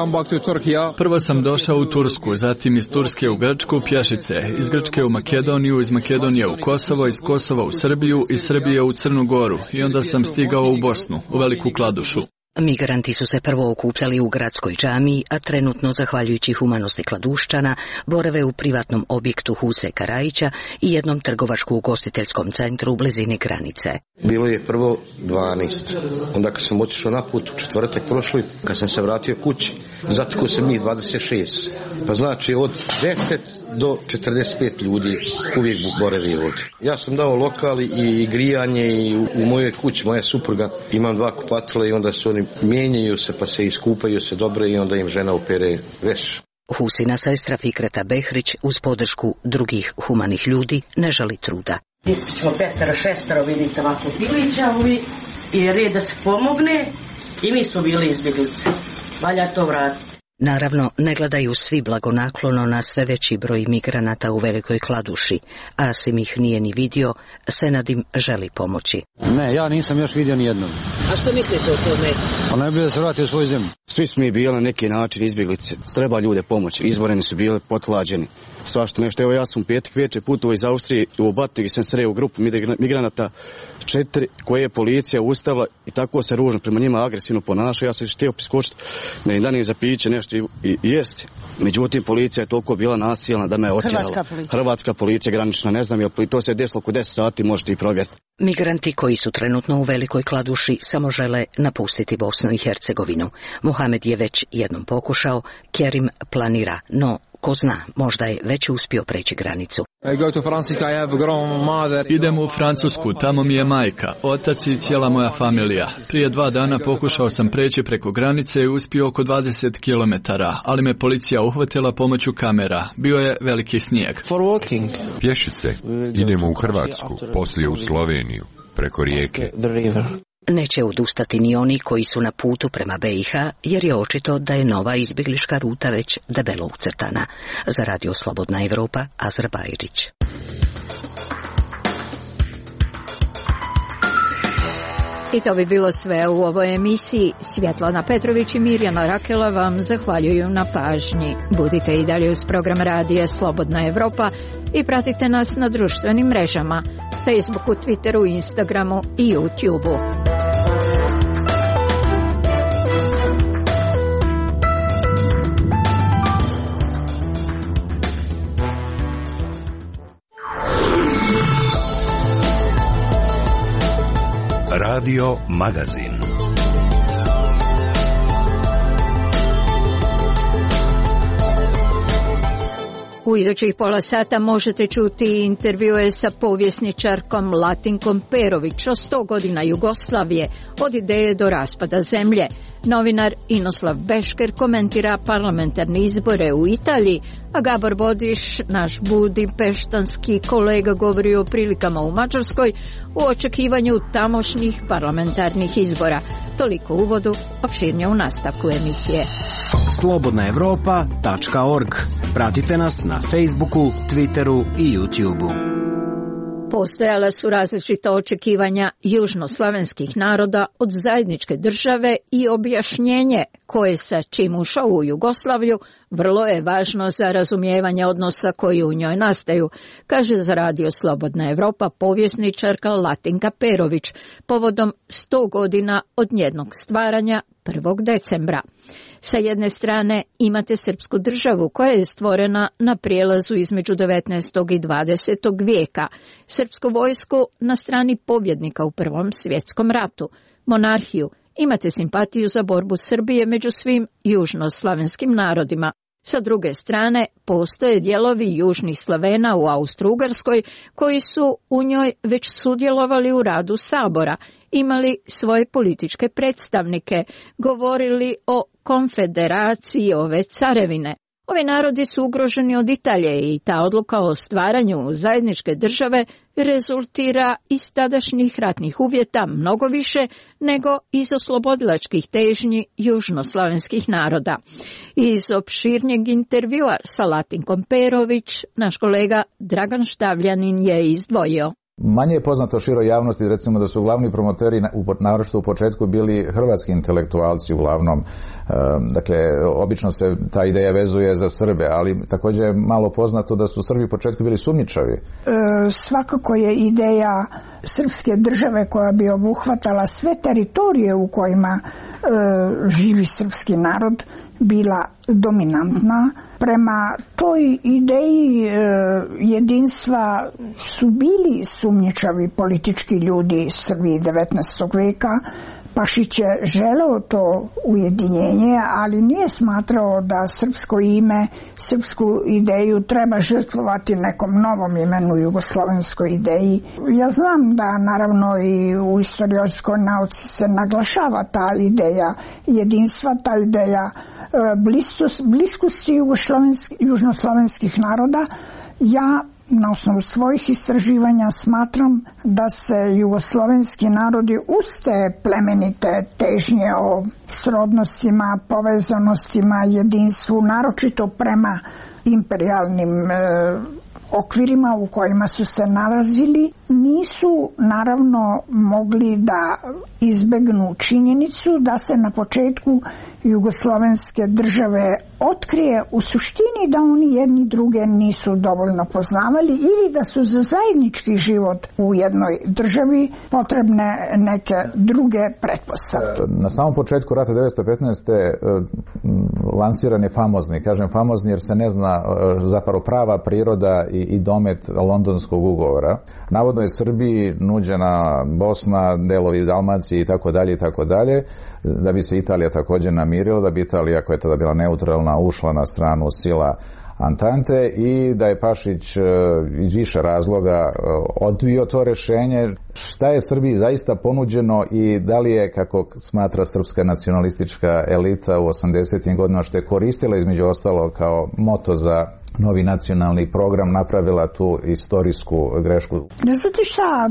[SPEAKER 25] Prvo sam došao u Tursku, zatim iz Turske u Grčku pješice, iz Grčke u Makedoniju, iz Makedonije u Kosovo, iz Kosova u Srbiju, iz Srbije u Crnu Goru i onda sam stigao u Bosnu, u Veliku Kladušu.
[SPEAKER 23] Migranti su se prvo okupljali u gradskoj džamiji, a trenutno, zahvaljujući humanosti Kladuščana, borave u privatnom objektu Huse Karajića i jednom trgovačko-ugostiteljskom centru u blizini granice.
[SPEAKER 26] Bilo je prvo 12, onda kad sam otišao na put u četvrtak prošli, kad sam se vratio kući, zatekao sam njih 26. Pa znači od 10 do 45 ljudi uvijek boravi ovdje. Ja sam dao lokal i grijanje i u mojoj kući, moja supruga, imam 2 kupatila i onda su oni mijenjaju se pa se iskupaju se dobro i onda im žena opere veš.
[SPEAKER 23] Husina sestra Fikreta Behrić uz podršku drugih humanih ljudi ne žali truda.
[SPEAKER 27] Ispićemo 5-6, vidite ovako pilićavi i red da se pomogne i mi su bili izbjeglice. Valja to vratiti.
[SPEAKER 23] Naravno, ne gledaju svi blagonaklono na sve veći broj migranata u Velikoj Kladuši. Asim ih nije ni vidio, Senad im želi pomoći.
[SPEAKER 28] Ne, ja nisam još vidio ni jednog.
[SPEAKER 5] A što mislite o tome?
[SPEAKER 28] A najbolje da se vrati u svoju zemlju. Svi smo mi bili na neki način izbjeglice. Treba ljude pomoći. Izboreni su bili potlađeni. Svašta nešto. Evo ja sam u petak večer putovao iz Austrije u Batnik i sam sreo u grupu migranata 4 koje je policija ustavila i tako se ružno prema njima agresivno ponaša. Ja sam htio priskočiti da im danim za piće nešto i jesti. Međutim, policija je toliko bila nasilna da me otjerala. Hrvatska policija granična, ne znam, to se desilo oko 10 sati, možete i provjeriti.
[SPEAKER 23] Migranti koji su trenutno u Velikoj Kladuši samo žele napustiti Bosnu i Hercegovinu. Mohamed je već jednom pokušao, Kerim planira, no ko zna, možda je već uspio preći granicu.
[SPEAKER 25] Idem u Francusku, tamo mi je majka, otac i cijela moja familija. Prije 2 dana pokušao sam preći preko granice i uspio oko 20 km, ali me policija uhvatila pomoću kamera. Bio je veliki snijeg.
[SPEAKER 24] Pješice, idemo u Hrvatsku, poslije u Sloveniju, preko rijeke.
[SPEAKER 23] Neće odustati ni oni koji su na putu prema BiH, jer je očito da je nova izbjeglička ruta već debelo ucrtana. Za Radio Slobodna Evropa, Azra Bajrić.
[SPEAKER 1] I to bi bilo sve u ovoj emisiji. Svjetlana Petrović i Mirjana Rakela vam zahvaljuju na pažnji. Budite i dalje uz program radija Slobodna Evropa i pratite nas na društvenim mrežama, Facebooku, Twitteru, Instagramu i YouTubeu.
[SPEAKER 2] Radio Magazin.
[SPEAKER 1] U idućih pola sata možete čuti intervjue sa povjesničarkom Latinkom Perović o 100 godina Jugoslavije, od ideje do raspada zemlje. Novinar Inoslav Bešker komentira parlamentarne izbore u Italiji, a Gabor Bodiš, naš budimpeštanski kolega, govori o prilikama u Mađarskoj u očekivanju tamošnjih parlamentarnih izbora. Toliko u uvodu, opširnije u nastavku emisije.
[SPEAKER 22] slobodnaevropa.org. Pratite nas na Facebooku, Twitteru i YouTubeu.
[SPEAKER 1] Postojala su različita očekivanja južnoslavenskih naroda od zajedničke države i objašnjenje koje sa čim ušao u Jugoslaviju vrlo je važno za razumijevanje odnosa koji u njoj nastaju, kaže za Radio Slobodna Evropa povjesničarka Latinka Perović povodom 100 godina od njenog stvaranja 1. decembra. Sa jedne strane imate srpsku državu koja je stvorena na prijelazu između 19. i 20. vijeka, srpsku vojsku na strani pobjednika u Prvom svjetskom ratu, monarhiju, imate simpatiju za borbu Srbije među svim južnoslavenskim narodima. Sa druge strane, postoje dijelovi južnih Slavena u Austro-Ugarskoj koji su u njoj već sudjelovali u radu Sabora, imali svoje političke predstavnike, govorili o konfederaciji ove carevine. Ovi narodi su ugroženi od Italije i ta odluka o stvaranju zajedničke države rezultira iz tadašnjih ratnih uvjeta mnogo više nego iz oslobodilačkih težnji južnoslavenskih naroda. Iz opširnjeg intervjua sa Latinkom Perović naš kolega Dragan Štavljanin je izdvojio.
[SPEAKER 7] Manje je poznato široj javnosti, recimo da su glavni promoteri, naročito u početku, bili hrvatski intelektualci uglavnom. Dakle, obično se ta ideja vezuje za Srbe, ali također je malo poznato da su Srbi u početku bili sumnjičavi.
[SPEAKER 9] Svakako je ideja srpske države koja bi obuhvatala sve teritorije u kojima živi srpski narod bila dominantna. Prema toj ideji jedinstva su bili sumnjičavi politički ljudi Srbiji 19. veka. Pašić je želeo to ujedinjenje, ali nije smatrao da srpsko ime, srpsku ideju treba žrtvovati nekom novom imenu, jugoslovenskoj ideji. Ja znam da naravno i u istorijskoj nauci se naglašava ta ideja jedinstva, ta ideja bliskosti južnoslovenskih naroda. Ja na osnovu svojih istraživanja smatram da se jugoslovenski narodi uz te plemenite težnje o srodnostima, povezanostima, jedinstvu, naročito prema imperijalnim okvirima u kojima su se nalazili, nisu naravno mogli da izbegnu činjenicu da se na početku jugoslovenske države otkrije u suštini da oni jedni druge nisu dovoljno poznavali ili da su za zajednički život u jednoj državi potrebne neke druge pretpostavke.
[SPEAKER 7] Na samom početku rata 1915. lansiran je famozni, kažem famozni jer se ne zna zapravo prava priroda i domet Londonskog ugovora. Navodno je Srbiji nuđena Bosna, delovi Dalmacije i tako dalje, da bi se Italija također namirila, da bi Italija, koja je tada bila neutralna, ušla na stranu sila Antante i da je Pašić iz više razloga odbio to rješenje. Šta je Srbiji zaista ponuđeno i da li je, kako smatra srpska nacionalistička elita u 80. godinama, što je koristila između ostalo kao moto za novi nacionalni program, napravila tu istorijsku grešku?
[SPEAKER 9] Ne znate šta,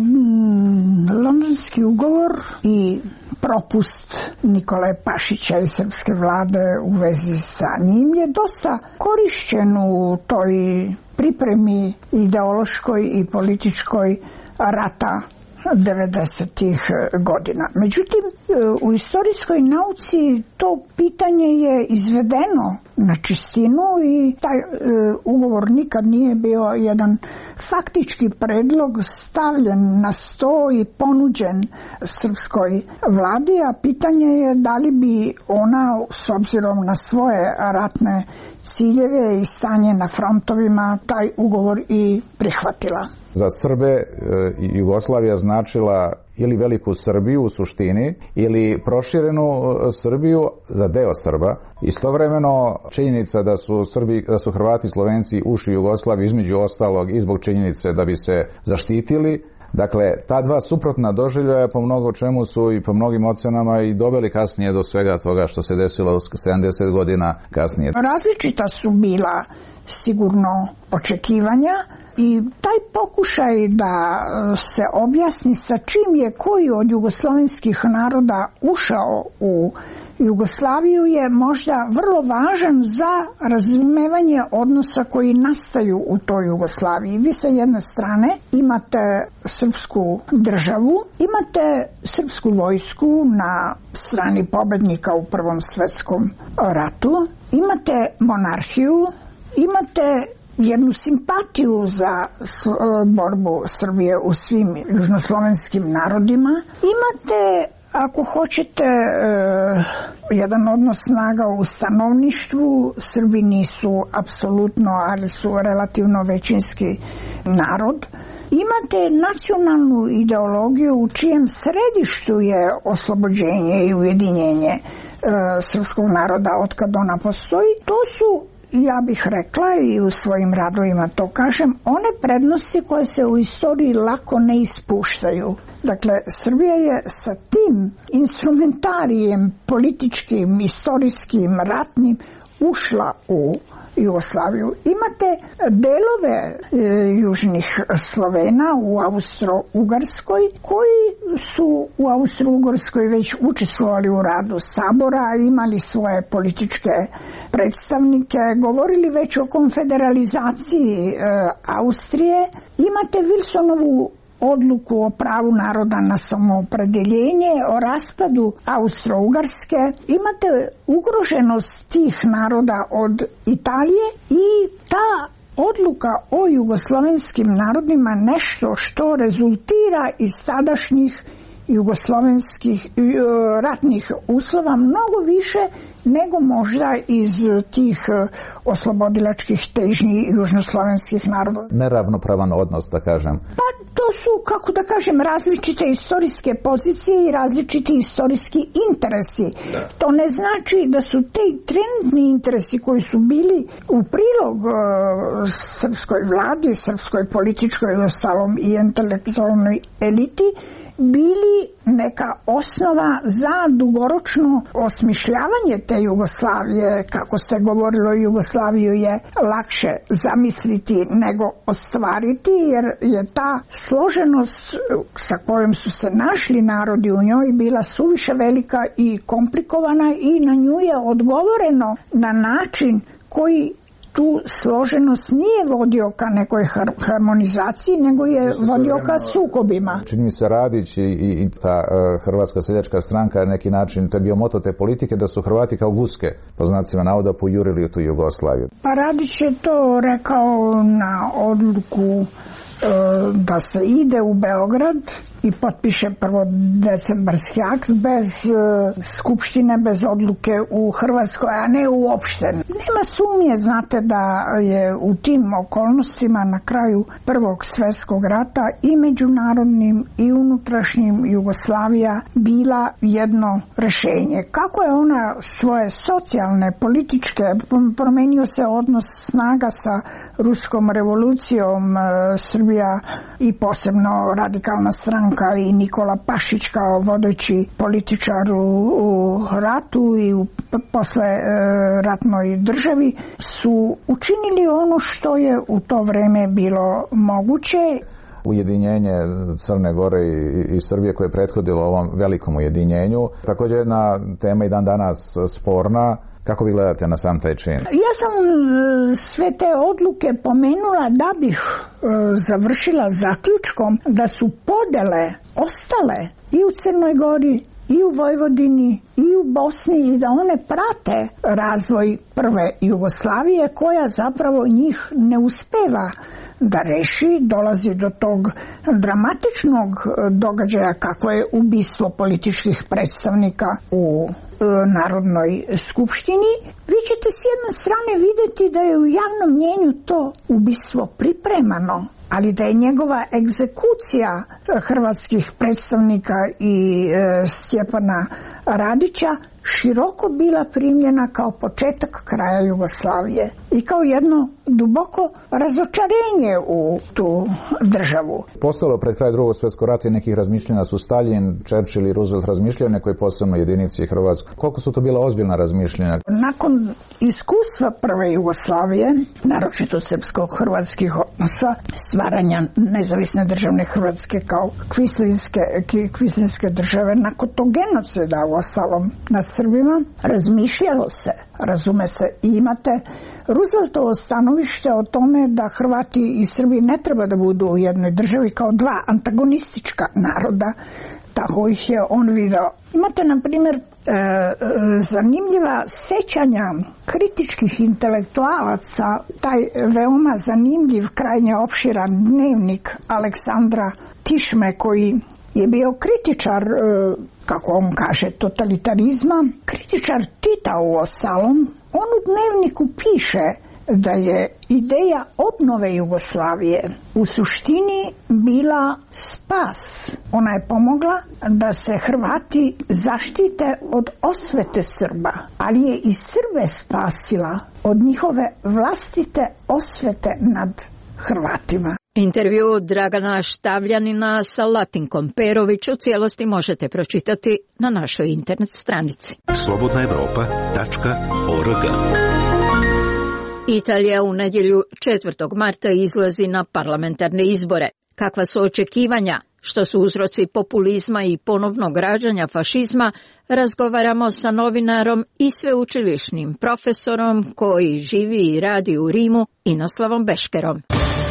[SPEAKER 9] Londonski ugovor i propust Nikole Pašića i srpske vlade u vezi sa njim je dosta korišćen u toj pripremi ideološkoj i političkoj rata 90-ih godina. Međutim, u istorijskoj nauci to pitanje je izvedeno na čistinu i taj ugovor nikad nije bio jedan faktički predlog stavljen na sto i ponuđen srpskoj vladi, a pitanje je da li bi ona s obzirom na svoje ratne ciljeve i stanje na frontovima taj ugovor i prihvatila.
[SPEAKER 7] Za Srbe Jugoslavija značila ili veliku Srbiju u suštini ili proširenu Srbiju za deo Srba. Istovremeno činjenica da su Hrvati i Slovenci ušli u Jugoslaviju između ostalog i zbog činjenice da bi se zaštitili. Dakle, ta dva suprotna doživljaja po mnogo čemu su i po mnogim ocenama i doveli kasnije do svega toga što se desilo 70 godina kasnije.
[SPEAKER 9] Različita su bila sigurno očekivanja i taj pokušaj da se objasni sa čim je koji od jugoslovenskih naroda ušao u Jugoslaviju je možda vrlo važan za razumevanje odnosa koji nastaju u toj Jugoslaviji. Vi sa jedne strane imate srpsku državu, imate srpsku vojsku na strani pobednika u Prvom svetskom ratu, imate monarhiju, imate jednu simpatiju za borbu Srbije u svim južnoslovenskim narodima, imate, ako hoćete, jedan odnos snaga u stanovništvu. Srbi nisu apsolutno, ali su relativno većinski narod. Imate nacionalnu ideologiju u čijem središtu je oslobođenje i ujedinjenje srpskog naroda otkad ona postoji. To su, ja bih rekla i u svojim radovima to kažem, one prednosti koje se u istoriji lako ne ispuštaju. Dakle, Srbija je sa tim instrumentarijem političkim, istorijskim, ratnim ušla u Jugoslaviju. Imate delove južnih Slovena u Austro-Ugarskoj koji su u Austro-Ugarskoj već učestvovali u radu sabora, imali svoje političke predstavnike, govorili već o konfederalizaciji Austrije. Imate Wilsonovu odluku o pravu naroda na samoopredeljenje, o raspadu Austro-Ugarske. Imate ugroženost tih naroda od Italije i ta odluka o jugoslovenskim narodima nešto što rezultira iz tadašnjih jugoslovenskih ratnih uslova mnogo više nego možda iz tih oslobodilačkih težnji južnoslovenskih naroda.
[SPEAKER 7] Neravnopravan odnos, da kažem.
[SPEAKER 9] Pa to su, kako da kažem, različite istorijske pozicije i različiti istorijski interesi. Da. To ne znači da su te trenutni interesi koji su bili u prilog srpskoj vladi, srpskoj političkoj i ostalom i intelektualnoj eliti bili neka osnova za dugoročno osmišljavanje te Jugoslavije. Kako se govorilo, Jugoslaviju je lakše zamisliti nego ostvariti, jer je ta složenost sa kojom su se našli narodi u njoj bila suviše velika i komplikovana i na nju je odgovoreno na način koji tu složenost nije vodio ka nekoj harmonizaciji, nego je vodio ka sukobima.
[SPEAKER 7] Čini mi se Radić i ta Hrvatska seljačka stranka na neki način, to je bio moto te politike, da su Hrvati kao guske, po znacima navoda, pojurili u tu Jugoslaviju.
[SPEAKER 9] Pa Radić je to rekao na odluku da se ide u Beograd i potpiše prvo decembarski akt bez skupštine, bez odluke u Hrvatskoj, a ne uopšte. Nema sumnje, znate, da je u tim okolnostima na kraju Prvog svjetskog rata i međunarodnim i unutrašnjim Jugoslavija bila jedno rješenje. Kako je ona svoje socijalne, političke, promenio se odnos snaga sa ruskom revolucijom, Srbija i posebno radikalna stranka i Nikola Pašić kao vodeći političar u ratu i u posle ratnoj državi su učinili ono što je u to vreme bilo moguće.
[SPEAKER 7] Ujedinjenje Crne Gore i Srbije koje je prethodilo ovom velikom ujedinjenju. Također jedna tema i dan danas sporna, Kako vi gledate na sam taj čin?
[SPEAKER 9] Ja sam sve te odluke pomenula da bih završila zaključkom da su podele ostale i u Crnoj Gori, i u Vojvodini, i u Bosni, i da one prate razvoj prve Jugoslavije koja zapravo njih ne uspeva da reši, dolazi do tog dramatičnog događaja kako je ubistvo političkih predstavnika u Narodnoj skupštini. Vi ćete s jedne strane vidjeti da je u javnom mnjenju to ubistvo pripremano, ali da je njegova egzekucija hrvatskih predstavnika i Stjepana Radića široko bila primljena kao početak kraja Jugoslavije i kao jedno duboko razočarenje u tu državu.
[SPEAKER 7] Postalo pred kraj Drugog svjetskog rata i nekih razmišljanja su Staljin, Churchill i Roosevelt razmišljaju o nekoj posebnoj jedinici Hrvatskoj. Koliko su to bila ozbiljna razmišljanja?
[SPEAKER 9] Nakon iskustva prve Jugoslavije, naročito srpsko-hrvatskih odnosa, stvaranja nezavisne državne Hrvatske kao kvislinske države, nakon tog genocida uostalom nad Srbima, razmišljalo se, razume se, i imate Rooseveltovo stanovište o tome da Hrvati i Srbi ne treba da budu u jednoj državi kao dva antagonistička naroda, tako ih je on video. Imate, na primjer, zanimljiva sećanja kritičkih intelektualaca, taj veoma zanimljiv, krajnje opširan dnevnik Aleksandra Tišme, koji je bio kritičar, kako on kaže, totalitarizma, kritičar Tita uostalom. On u dnevniku piše da je ideja obnove Jugoslavije u suštini bila spas. Ona je pomogla da se Hrvati zaštite od osvete Srba, ali je i Srbe spasila od njihove vlastite osvete nad Hrvatima.
[SPEAKER 1] Intervju Dragana Štavljanina sa Latinkom Perović u cijelosti možete pročitati na našoj internet stranici.
[SPEAKER 2] slobodnaevropa.org.
[SPEAKER 1] Italija u nedjelju 4. marta izlazi na parlamentarne izbore. Kakva su očekivanja? Što su uzroci populizma i ponovnog rađanja fašizma? Razgovaramo sa novinarom i sveučilišnim profesorom koji živi i radi u Rimu, Inoslavom Beškerom.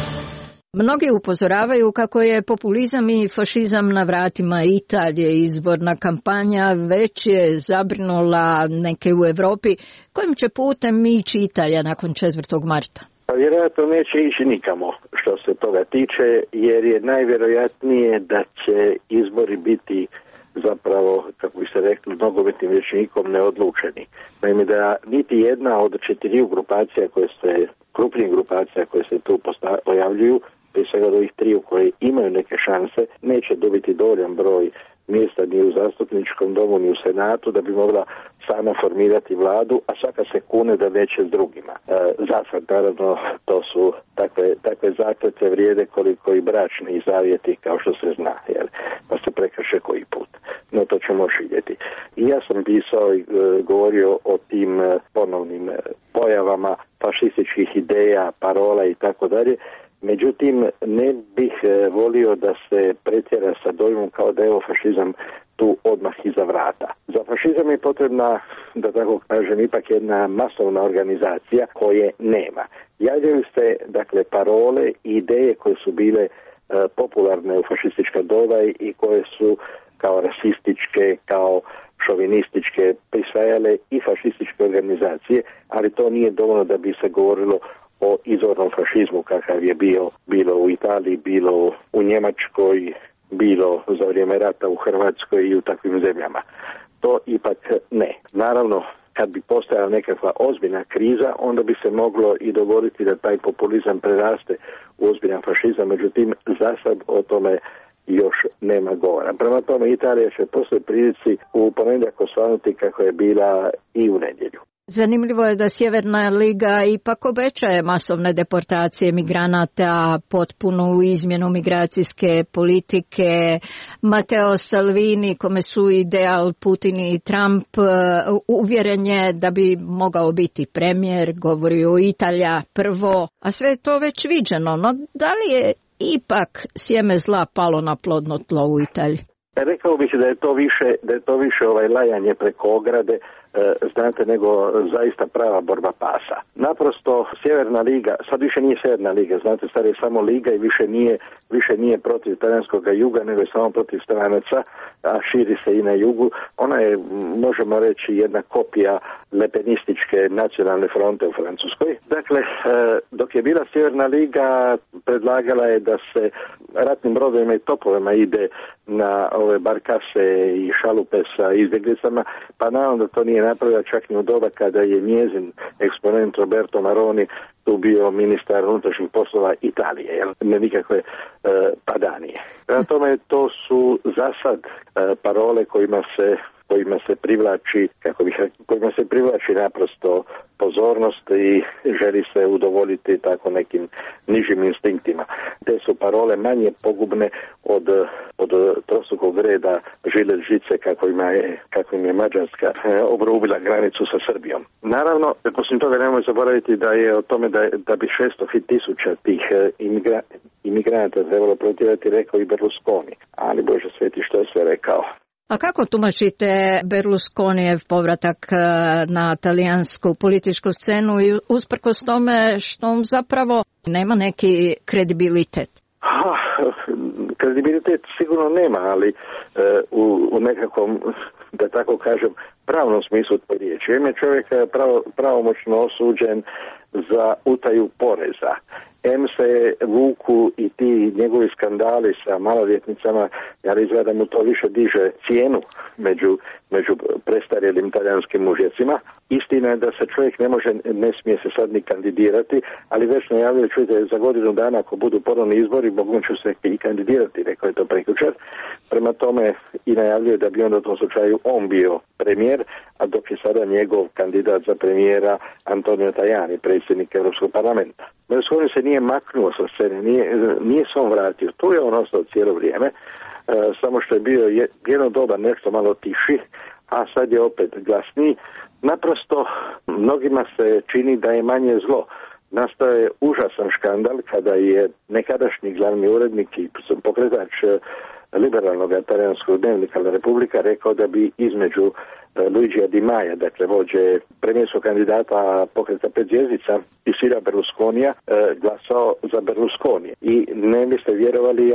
[SPEAKER 1] Mnogi upozoravaju kako je populizam i fašizam na vratima Italije. Izborna kampanja već je zabrinula neke u Europi. Kojim će putem ići Italija nakon 4. marta?
[SPEAKER 19] Pa vjerojatno neće ići nikamo što se toga tiče, jer je najvjerojatnije da će izbori biti zapravo, kako bi se rekli, nogometnim rječnikom neodlučeni. Naime, da niti jedna od 4 grupacija krupnih grupacija koje se tu pojavljuju, prije svega od ovih 3 koje imaju neke šanse, neće dobiti dovoljan broj mjesta ni u zastupničkom domu ni u senatu da bi mogla sama formirati vladu, a svaka se kune da neće s drugima. Zasad, naravno, to su takve zakletve vrijede koliko i bračni zavjeti, kao što se zna, pa se prekrše koji put. No, to ćemo još vidjeti. I ja sam pisao i govorio o tim ponovnim pojavama fašističkih ideja, parola i tako dalje. Međutim, ne bih volio da se pretjera sa dojmom kao da je ovo fašizam tu odmah iza vrata. Za fašizam je potrebna, da tako kažem, ipak jedna masovna organizacija koje nema. Javljaju se, dakle, parole i ideje koje su bile popularne u fašistička doba i koje su kao rasističke, kao šovinističke prisvajale i fašističke organizacije, ali to nije dovoljno da bi se govorilo o izvornom fašizmu kakav je bilo u Italiji, bilo u Njemačkoj, bilo za vrijeme rata u Hrvatskoj i u takvim zemljama. To ipak ne. Naravno, kad bi postojala nekakva ozbiljna kriza, onda bi se moglo i dogoditi da taj populizam preraste u ozbiljan fašizam, međutim, za sad o tome još nema govora. Prema tome, Italija će poslije prilici u ponedjeljak osvanuti kako je bila i u nedjelju.
[SPEAKER 1] Zanimljivo je da Sjeverna liga ipak obećaje masovne deportacije migranata, potpunu izmjenu migracijske politike. Matteo Salvini, kome su ideal Putin i Trump, uvjeren je da bi mogao biti premijer, govori o Italija prvo, a sve je to već viđeno. No, da li je ipak sjeme zla palo na plodno tlo u Italiji?
[SPEAKER 19] Rekao bih da je to više lajanje preko ograde, znate, nego zaista prava borba pasa. Naprosto Sjeverna liga, sad više nije Sjeverna liga, znate, sad je samo liga i više nije protiv talijanskog juga, nego je samo protiv stranaca, a širi se i na jugu. Ona je, možemo reći, jedna kopija lepenističke nacionalne fronte u Francuskoj. Dakle, dok je bila Sjeverna liga, predlagala je da se ratnim brodovima i topovima ide na ove barkase i šalupe sa izbjeglicama, pa naravno da to nije napravila čak ni u doba kada je njezin eksponent Roberto Maroni tu bio ministar unutrašnjih poslova Italije, jel? Ne nikakve padanije. Prema tome, to su za sad parole kojima se privlači, kojima se privlači naprosto pozornost i želi se udovoljiti tako nekim nižim instinktima. Te su parole manje pogubne od trostrukog reda žilet žice kako im je Mađarska obrubila granicu sa Srbijom. Naravno, poslije toga nemoj zaboraviti da je o tome da bi 600.000 tih imigranata trebalo protjerati rekao i Berlusconi. Ali Bože sveti, što je sve rekao.
[SPEAKER 1] A kako tumačite Berlusconijev povratak na talijansku političku scenu i usprkos tome što on zapravo nema neki kredibilitet?
[SPEAKER 19] Kredibilitet sigurno nema, ali u nekakvom, da tako kažem, pravnom smislu to riječi. Ime čovjeka pravomoćno osuđen za utaju poreza. Se vuku i ti njegovi skandali sa maloljetnicama, ali izgleda mu to više diže cijenu među prestarjelim talijanskim mužjecima. Istina je da se čovjek ne smije se sad ni kandidirati, ali već najavljuje, čujte, za godinu dana ako budu ponovni izbori, mogu ću se i kandidirati, rekao je to prekjučer. Prema tome i najavljuje da bi onda u tom slučaju on bio premijer, a dok je sada njegov kandidat za premijera Antonio Tajani, predsjednik Europskog parlamenta. Berlusconi se nije maknuo sa scene, nije se on vratio, tu je on ostao cijelo vrijeme, samo što je bio jedno doba nešto malo tiši, a sad je opet glasniji. Naprosto mnogima se čini da je manje zlo. Nastao je užasan škandal kada je nekadašnji glavni urednik i pokretač liberalnog talijanskog dnevnika La Repubblica rekao da bi između Luigija Di Maia, dakle vođe premijerskog kandidata pokreta 5 zvjezdica i Silvia Berlusconija, glasao za Berlusconi. I ne biste vjerovali,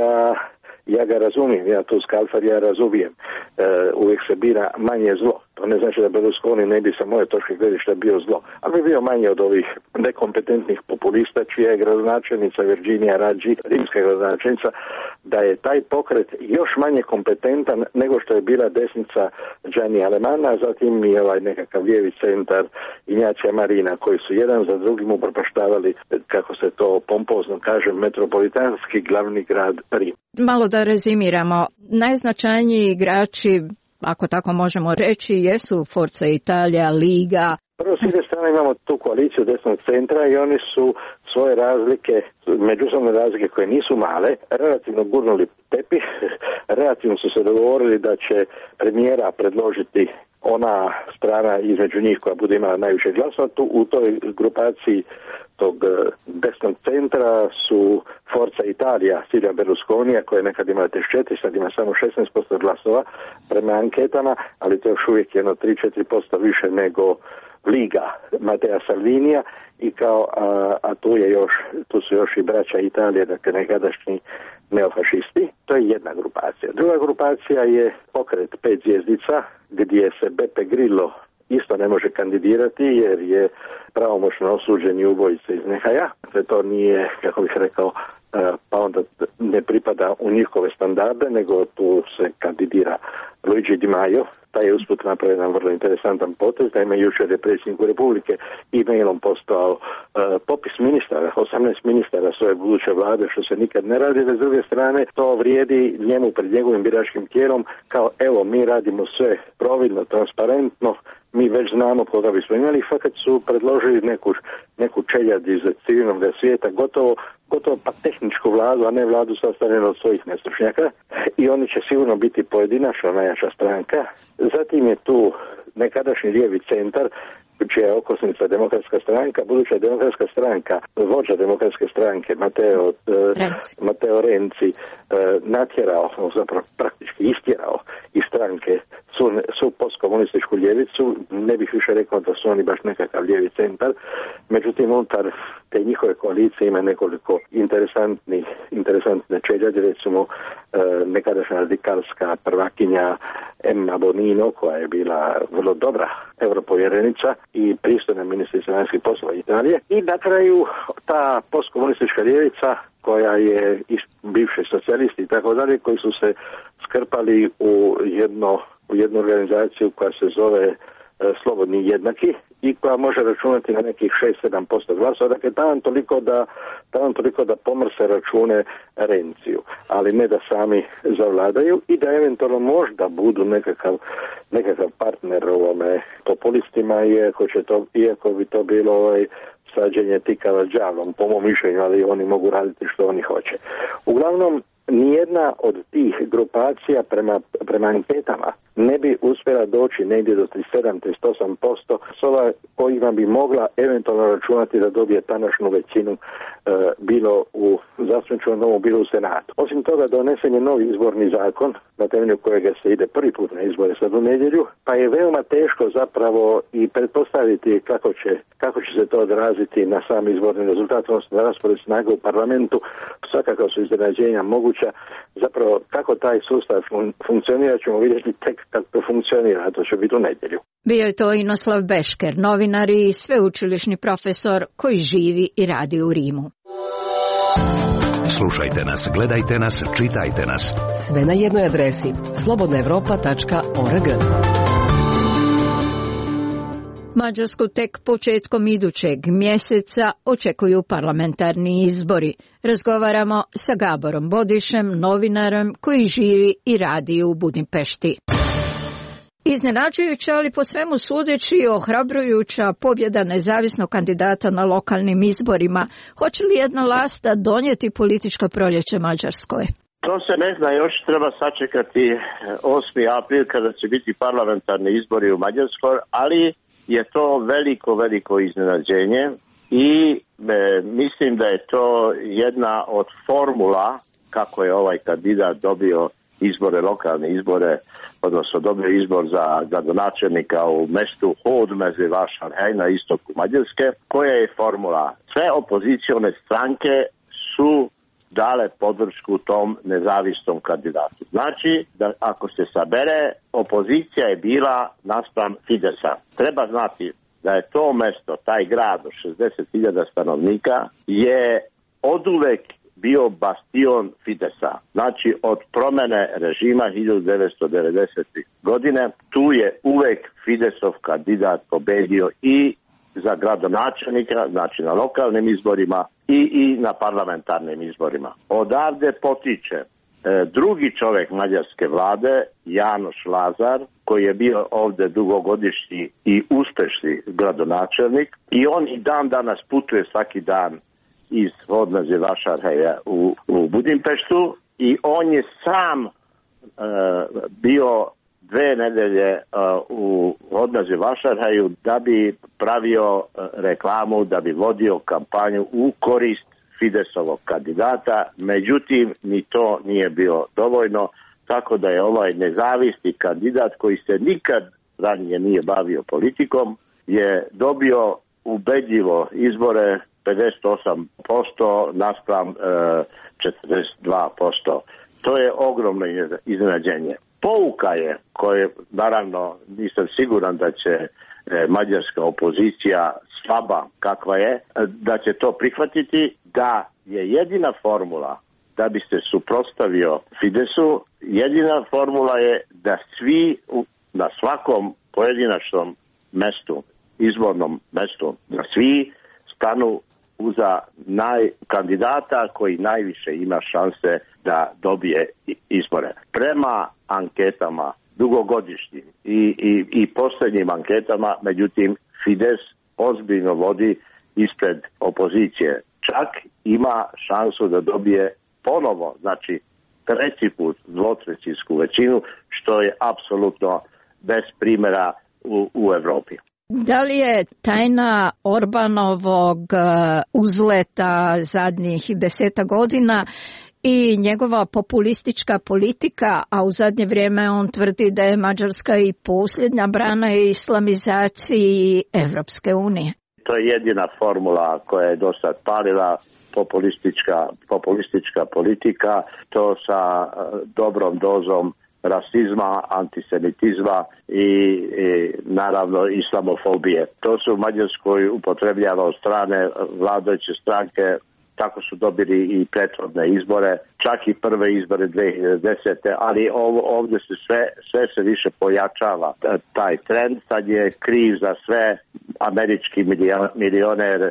[SPEAKER 19] ja ga razumijem, ja tu Scalfarija razumijem. Uvijek se bira manje zlo. To ne znači da Berlusconi ne bi sa moje točke gledišta bio zlo, ali bi bio manje od ovih nekompetentnih populista čija je gradonačelnica Virginia Raggi, rimska gradonačelnica, da je taj pokret još manje kompetentan nego što je bila desnica Gianni Alemana, a zatim i ovaj nekakav lijevi centar Ignacia Marina, koji su jedan za drugim upropaštavali, kako se to pompozno kaže, metropolitanski glavni grad Rim.
[SPEAKER 1] Malo da rezimiramo, najznačajniji igrači, ako tako možemo reći, jesu Forza Italia, Liga.
[SPEAKER 19] Prvo, s jedne strane imamo tu koaliciju desnog centra i oni su svoje razlike, međusobne razlike koje nisu male, relativno gurnuli tepih, relativno su se dogovorili da će premijera predložiti ona strana između njih koja bude imala najviše glasova. U toj grupaciji tog desnog centra su Forza Italia, Silvia Berlusconija, koja je nekad imala 34, sad ima samo 16% glasova prema anketama, ali to je još uvijek jedno 3-4% više nego Liga Matteo Salvinija i tu su još i braća Italije, dakle nekadašnji neofašisti. To je jedna grupacija. Druga grupacija je pokret 5 zvjezdica, gdje se Beppe Grillo isto ne može kandidirati jer je pravomoćno osuđen i ubojica iz Nehaja. To nije, kako bih rekao, pa onda ne pripada u njihove standarde, nego tu se kandidira Luigi Di Maio. Taj je usput napravio jedan vrlo interesantan potez, da ima jučer je predsjedniku Republike e-mailom postao popis ministara, 18 ministara svoje buduće vlade, što se nikad ne radi, a s druge strane to vrijedi njemu pred njegovim biračkim tijelom kao evo mi radimo sve providno, transparentno, mi već znamo koga bismo imali, fakat su predložili neku čeljad iz civilnog svijeta, gotovo pa tehničku vladu, a ne vladu sastavljenu od svojih nestručnjaka, i oni će sigurno biti pojedinačno najjača stranka. Zatim je tu nekadašnji lijevi centar, čija je okosnica Demokratska stranka, buduća Demokratska stranka, vođa Demokratske stranke Matteo Renzi natjerao, zapravo praktički istjerao iz stranke svu postkomunističku ljevicu. Ne bih više rekao da su oni baš nekakav lijevi centar, međutim unutar te njihove koalicije ima nekoliko interesantne čeljade, recimo nekadašnja radikalska prvakinja Emma Bonino, koja je bila vrlo dobra europovjerenica i pristojna ministrica vanjskih poslova Italije, i na kraju ta postkomunistička ljevica koja je bivši socijalisti i tako dalje, koji su se skrpali u jednu organizaciju koja se zove Slobodni i jednaki i koja može računati na nekih 6-7% glasova, dakle taman toliko da pomrse račune Renciju, ali ne da sami zavladaju i da eventualno možda budu nekakav partner ovome populistima, iako bi to bilo sađenje tikava s đavlom, po mom mišljenju, ali oni mogu raditi što oni hoće. Uglavnom, nijedna od tih grupacija prema anketama ne bi uspjela doći negdje do 37-38% sova kojima bi mogla eventualno računati da dobije tadašnju većinu bilo u zastupničkom domu, bilo u Senatu. Osim toga, donesen je novi izborni zakon na temelju kojega se ide prvi put na izbore sad u nedjelju, pa je veoma teško zapravo i pretpostaviti kako će se to odraziti na sam izborni rezultat, odnosno na raspored snaga u parlamentu. Svakako su iznenađenja moguća. Zapravo, kako taj sustav funkcionira ćemo vidjeti tek kad to funkcionira, a to će biti u nedjelju.
[SPEAKER 1] Bio je to Inoslav Bešker, novinar i sveučilišni profesor koji živi i radi u Rimu.
[SPEAKER 2] Slušajte nas, gledajte nas, čitajte nas.
[SPEAKER 3] Sve na jednoj adresi slobodnaevropa.org.
[SPEAKER 1] Mađarsku tek početkom idućeg mjeseca očekuju parlamentarni izbori. Razgovaramo sa Gaborom Bodišem, novinarom koji živi i radi u Budimpešti. Iznenađujuća, ali po svemu sudeći ohrabrujuća pobjeda nezavisnog kandidata na lokalnim izborima. Hoće li jedna lasta donijeti političko proljeće Mađarskoj?
[SPEAKER 10] To se ne zna, još treba sačekati 8. april kada će biti parlamentarni izbori u Mađarskoj, ali je to veliko iznenađenje i mislim da je to jedna od formula kako je ovaj kandidat dobio lokalne izbore, odnosno dobio izbor za gradonačelnika u mjestu Hódmező Vásárhely na istoku Mađarske. Koja je formula? Sve opozicione stranke su dale podršku tom nezavisnom kandidatu. Znači da ako se sabere, opozicija je bila naspram Fidesa. Treba znati da je to mjesto, taj grad od 60.000 stanovnika je oduvek bio bastion Fidesa. Znači od promjene režima 1990. godine tu je uvek Fidesov kandidat pobedio i za gradonačelnika, znači na lokalnim izborima i na parlamentarnim izborima. Odavde potiče drugi čovjek mađarske vlade, János Lázár, koji je bio ovdje dugogodišnji i uspješni gradonačelnik i on i dan danas putuje svaki dan iz Hódmező Vásárhelye u Budimpeštu i on je sam bio 2 nedelje u Hódmező Vásárhelyu da bi pravio reklamu, da bi vodio kampanju u korist Fidesovog kandidata, međutim ni to nije bilo dovoljno, tako da je ovaj nezavisni kandidat koji se nikad ranije nije bavio politikom je dobio ubedljivo izbore 58% naspram 42%. To je ogromno iznenađenje. Pouka je, koje naravno nisam siguran da će mađarska opozicija slaba kakva je, da će to prihvatiti, da je jedina formula da bi se suprotstavio Fidesu, jedina formula je da svi na svakom pojedinačnom mestu, izbornom mestu, da svi stanu uza kandidata koji najviše ima šanse da dobije izbore. Prema anketama dugogodišnjim i posljednjim anketama, međutim, Fides ozbiljno vodi ispred opozicije. Čak ima šansu da dobije ponovo, znači 3. put dvotrećinsku većinu, što je apsolutno bez primjera u Europi.
[SPEAKER 1] Da li je tajna Orbanovog uzleta zadnjih 10 godina i njegova populistička politika, a u zadnje vrijeme on tvrdi da je Mađarska i posljednja brana islamizaciji Evropske unije.
[SPEAKER 10] To je jedina formula koja je do sad palila, populistička politika, to sa dobrom dozom rasizma, antisemitizma i naravno islamofobije. To se u Mađarskoj upotrebljava od strane vladajuće stranke, tako su dobili i prethodne izbore, čak i prve izbore 2010. Ali ovdje se sve se više pojačava taj trend. Sad je kriv za sve američki milioner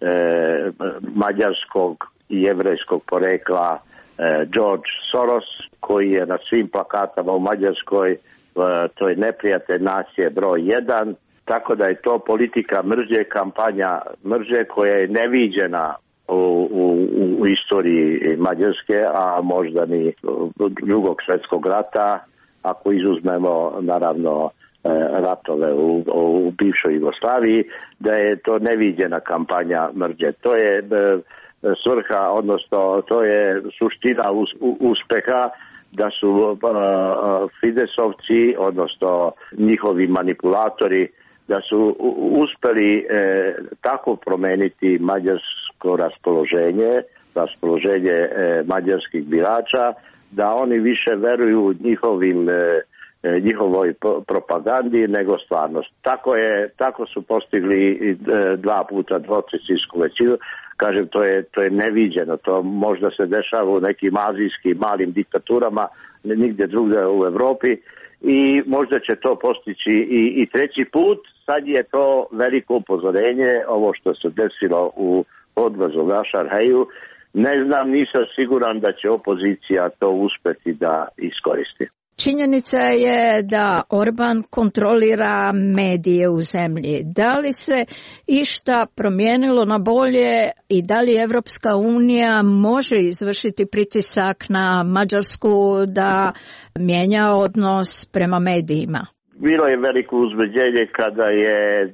[SPEAKER 10] mađarskog i jevrejskog porekla George Soros, koji je na svim plakatama u Mađarskoj, to je neprijatelj nacije broj 1, tako da je to politika mržnje, kampanja mržnje koja je neviđena u istoriji Mađarske, a možda ni Drugog svjetskog rata, ako izuzmemo naravno ratove u bivšoj Jugoslaviji, da je to neviđena kampanja mržnje. To je svrha, odnosno to je suština uspeha, da su Fidesovci, odnosno njihovi manipulatori, da su uspjeli tako promeniti mađarsko raspoloženje mađarskih birača, da oni više veruju njihovoj propagandi nego stvarnost. Tako su postigli 2 puta dvotrećinsku većinu. Kažem, to je neviđeno. To možda se dešava u nekim azijskim malim diktaturama, nigdje drugdje u Europi, i možda će to postići i treći put. Sad je to veliko upozorenje, ovo što se desilo u odvozu na Šarheju. Ne znam, nisam siguran da će opozicija to uspjeti da iskoristi.
[SPEAKER 1] Činjenica je da Orban kontrolira medije u zemlji. Da li se išta promijenilo na bolje i da li Evropska unija može izvršiti pritisak na Mađarsku da mijenja odnos prema medijima?
[SPEAKER 10] Bilo je veliko uzbuđenje kada je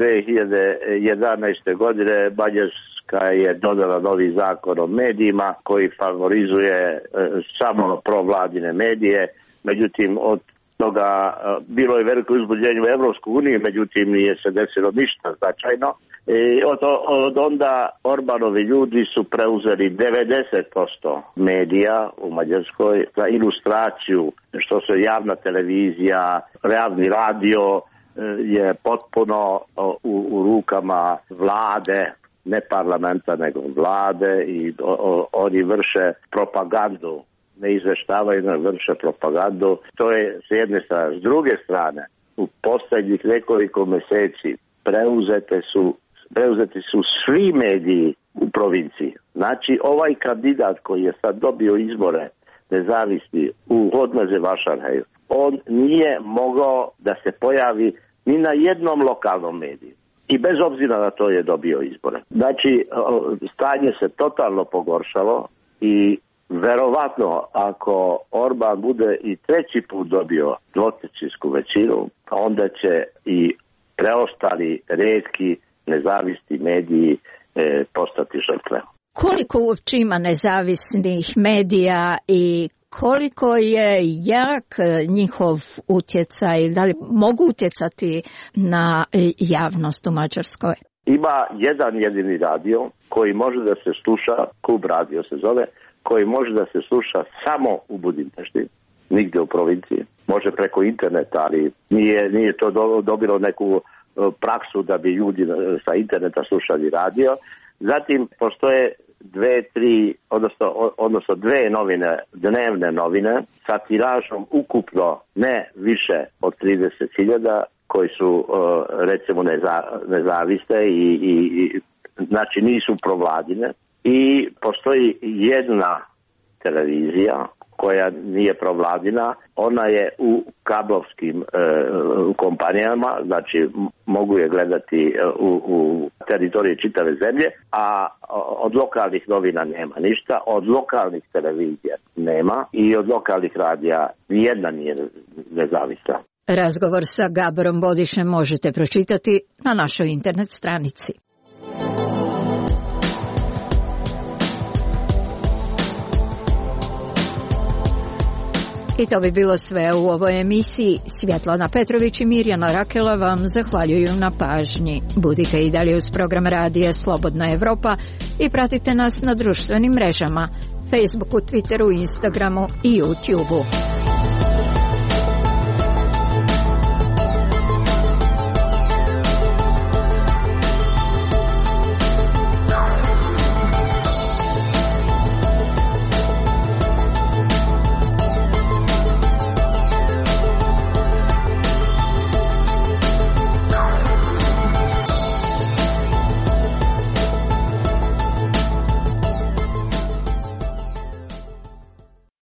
[SPEAKER 10] 2011. godine Mađarska je dodala novi zakon o medijima koji favorizuje samo provladine medije. Međutim, od toga bilo je veliko uzbuđenje u Evropskoj uniji, međutim nije se desilo ništa značajno. Od onda Orbanovi ljudi su preuzeli 90% medija u Mađarskoj. Za ilustraciju, što se javna televizija, javni radio je potpuno u rukama vlade, ne parlamenta nego vlade, i oni vrše propagandu. Ne izveštavaju, ne vrše propagandu. To je s jedne strane. S druge strane, u posljednjih nekoliko mjeseci preuzeti su svi mediji u provinciji. Znači, ovaj kandidat koji je sad dobio izbore nezavisni u odmaze Vašarheju, on nije mogao da se pojavi ni na jednom lokalnom mediju. I bez obzira na to je dobio izbore. Znači, stanje se totalno pogoršalo i verovatno ako Orban bude i treći put dobio dvotrećinsku većinu, onda će i preostali retki nezavisni mediji postati žrtve.
[SPEAKER 1] Koliko uopće ima nezavisnih medija i koliko je jak njihov utjecaj, da li mogu utjecati na javnost u Mađarskoj?
[SPEAKER 10] Ima jedan jedini radio koji može da se sluša, Kub radio se zove, koji može da se sluša samo u Budimpešti, nigdje u provinciji. Može preko interneta, ali nije to dobilo neku praksu da bi ljudi sa interneta slušali radio. Zatim postoje odnosno dve novine, dnevne novine sa tiražom ukupno ne više od 30.000 koji su recimo nezavisne i znači nisu provladine. I postoji jedna televizija koja nije provladina, ona je u kablovskim kompanijama, znači mogu je gledati u teritoriji čitave zemlje, a od lokalnih novina nema ništa, od lokalnih televizija nema i od lokalnih radija nijedna nije nezavisna.
[SPEAKER 1] Razgovor sa Gaborom Bodišem možete pročitati na našoj internet stranici. I to bi bilo sve u ovoj emisiji. Svjetlana Petrović i Mirjana Rakela vam zahvaljuju na pažnji. Budite i dalje uz program Radija Slobodna Evropa i pratite nas na društvenim mrežama, Facebooku, Twitteru, Instagramu i YouTubeu.